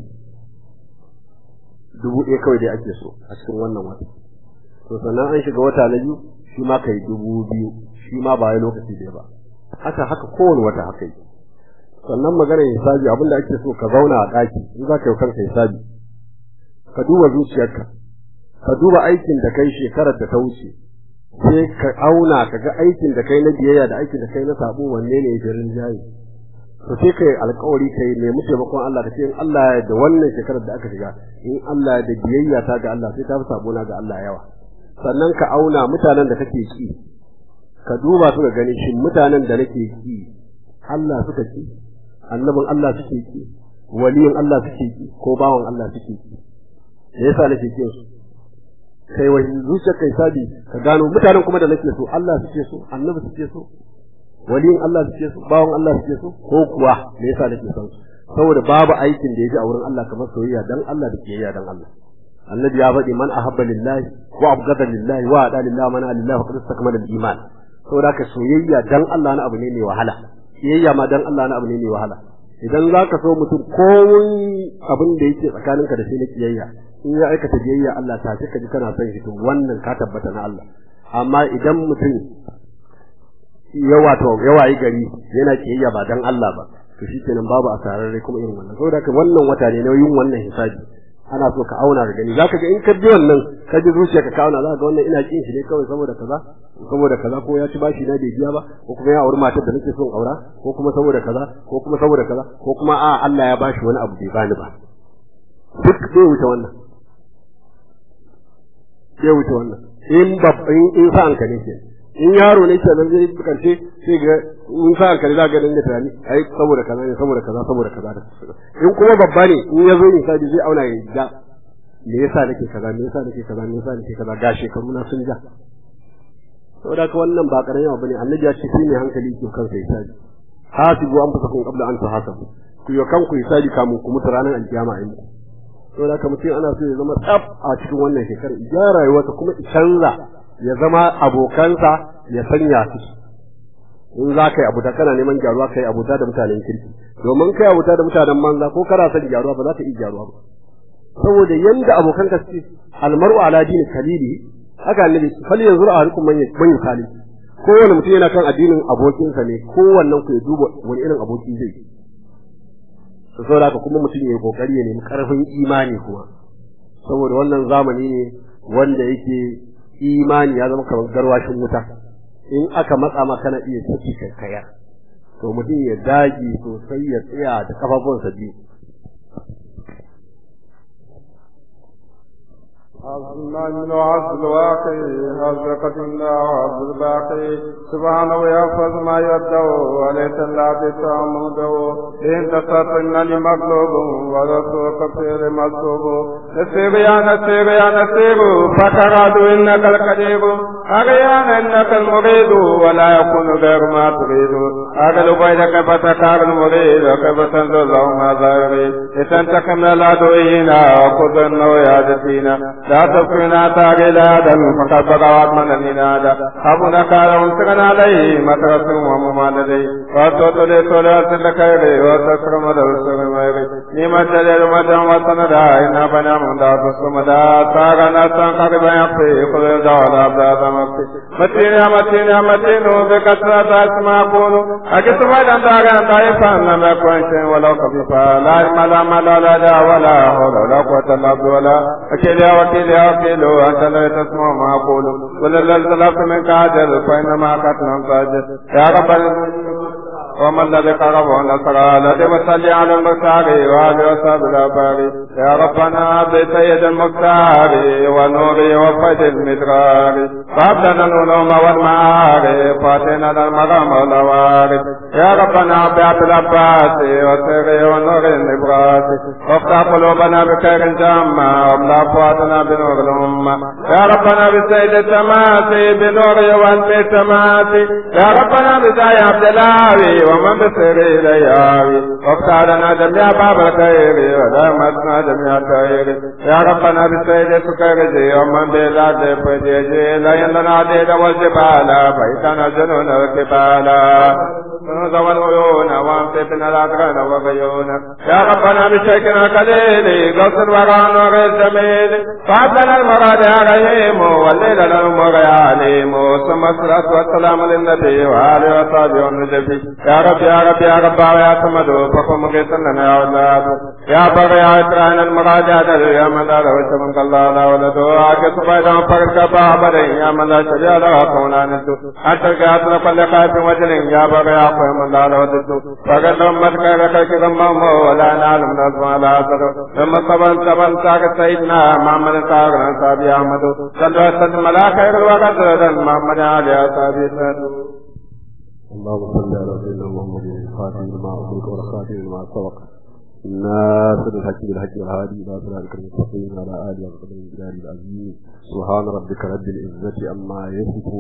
1000 kawai dai ake so a cikin wannan wata to sannan an shiga wata na biyu shi ma ka yi 2000 shi ma ba ya lokaci da ba haka kowane wata haka yi sannan maganar hisabi abinda ake so ka zauna a ɗaki in za ka yi kanka hisabi ka duba zuciyarka ka duba aikin da kai shekarar da ta wuce sai ka auna ka ga aikin da kai na biyayya da aikin da kai na sabo wanne ne ya jirin jayi to sai kai alƙawari kai nemi taimakon Allah ka ce in Allah ya da wannan shekarar da aka shiga in Allah ya da biyayya ta ga Allah sai ta fi sabo na ga Allah yawa sannan ka auna mutanen da kake ki ka duba su ga gani shin mutanen da nake ki Allah suka ki annabin Allah suke ki waliyin Allah suke ki ko bawan Allah suke ki me yasa nake ki su kai wani zuciya kai sabi ka gano mutanen kuma da nake so Allah suke so annabi suke so waliyin Allah suke so bawan Allah suke so ko kuwa me yasa nake son su saboda babu aikin da yaji a wurin Allah kamar soyayya dan Allah da kiyayya dan Allah annabi ya faɗi man ahabba lillahi wa abghada lillahi wa ada lillahi man alillahi qad istakmala al-iman saboda ka soyayya dan Allah na abu ne mai wahala kiyayya ma dan Allah na abu ne mai wahala idan zaka so mutum kowun abin da yake tsakaninka da shi na kiyayya in ya aikata biyayya Allah ta ce ka ji kana son shi to wannan ka tabbata na Allah amma idan mutum yawa yi gari yana kiyayya ba dan Allah ba to shikenan babu asararre kuma irin wannan saboda ka wannan wata ne na yin wannan hisabi ana so ka auna da gani zaka ga in ka bi wannan ka ji zuciyarka ka auna zaka ga wannan ina kin shi ne kawai saboda kaza ko ya ci bashi na bai biya ba ko kuma ya auri matar da nake son aura ko kuma saboda kaza ko kuma saboda kaza ko kuma a Allah ya bashi wani abu bai bani ba duk sai wuce wannan in sa'an ka ne ke in yaro ne ke nan zai karshe sai ga in sa'an ka ne za ga dinga tunani ai saboda kaza ne saboda kaza in kuma babba ne in ya zo ne sai zai auna ya ga me yasa nake kaza ga shekaru na sun ja saboda ka wannan ba karamin abu ne annabi ya ce shi ne hankali ke kansa ya saji hasibu anfusakum qabla an tuhasabu ku yi kanku hisabi kamun ku mutu ranar alkiyama a yanku saboda ka mutum ana so ya zama tsaf a cikin wannan shekarar ya rayuwarsa kuma canza ya zama abokansa ya sanya su in za ka yi abuta kana neman gyaruwa ka yi abuta da mutanen kirki domin kai abuta da mutanen manza ko kana son gyaruwa ba za ka iya gyaruwa ba saboda yanda abokanka suke almar'u ala dini kalili haka annabi fal yanzu a harkun man yukali kowane mutum yana kan addinin abokinsa ne kowannen ku ya duba wani irin aboki zai to saboda haka kuma mutum ya yi kokari ya nemi karfin imani kuma saboda wannan zamani ne wanda yake imani ya zama kamar garwashin wuta in aka matsa ma kana iya saki kankaya to mutum ya dage sosai ya tsaya da kafafunsa biyu من وعبد الواقي حزقة الله وعبد الباقي سبحانه يحفظ ما يبدو وليس الله بتعمده إن تصرفن لمغلوب ورسول كثير مصوب نسيب يا نسيب يا نسيب فكراد إنك القريب أغيان إنك المريد ولا يكون غير ما تريد أغل بيدك فتكار المريد وكيف تنظر له ماذا يريد لتنتقم للعدوين وخذن ويادتين لا تفكرنا تاغيل آدم فقد بغوات من النادى أبونا قال انسغن عليه مترسل وممالدي واتوتو لي سولات لكيري وتسرم درسل ميري نيمة جليل مجم وطندا إنا بنا مندا تسمدا تاغنا سانقر بيقفي قل دعولا أبدا مكفي متيني متيني متينو بكسرة اسما قولو أكسو بيدان تاغن دائفا لم يكن شيء ولو كفيفا لا علم لا ملا لا جا ولا حول ولا قوة إلا بالله أكيد وكيل يقيلوا أنت لا تسمع ما أقول ولله الزلف من كاجر فإنما قتلهم فاجر يا رب ومن الذي قرب ونصر الذي وصلي على المختار وعلى وصحب الأبار يا ربنا بسيد المختار ونور وفيد المدرار فابلنا العلوم والمعارف فاتنا المرام والوارث يا ربنا بعبد العباس وسر ونور النبراس وافتح قلوبنا بخير جامع واملا فؤادنا بنور الأمة يا ربنا بسيد التماسي بنور وانبي التماسي يا ربنا بسيد عبد الله ومن بسر إلياوي وافتح لنا جميع باب الخير ودامتنا جميع الخير يا ربنا بسيد سكرجي ومن بلاد فجيجي لين لنا ديد والجبال بيتنا جنون الكبال نوز والعيون وانفتنا الأدران وغيون يا ربنا بشيكنا قليلي قصر وران وغير جميل فعبدنا المراد يا رحيم والليل للأمور يا عليم ثم الصلاة والسلام للنبي وآله وصحبه والنجبي يا رب يا رب يا رب يا صمد فقم غيثا لنا يا أولاد يا بر يا إسرائيل المراد يا من لا روش من الله لا ولد آكس بيضا فرق بابرين يا من لا شريع له كونا نسو أترك أطلق لقاء في وجل يا بر يا من لا ولد فقد أمت كيرك ذنبه ولا نعلم نظم على أثر لما سبن ساك سيدنا محمد ساقنا صابي أحمد صلوا وسلم على خير الوقت محمد علي أصحابي سنو اللهم صل على سيدنا محمد الخاتم لما أغلق والخاتم لما سبق الناصر الحق بالحق والهادي إلى صراطك المستقيم على آله وصحبه العظيم سبحان ربك رب العزة عما يصفون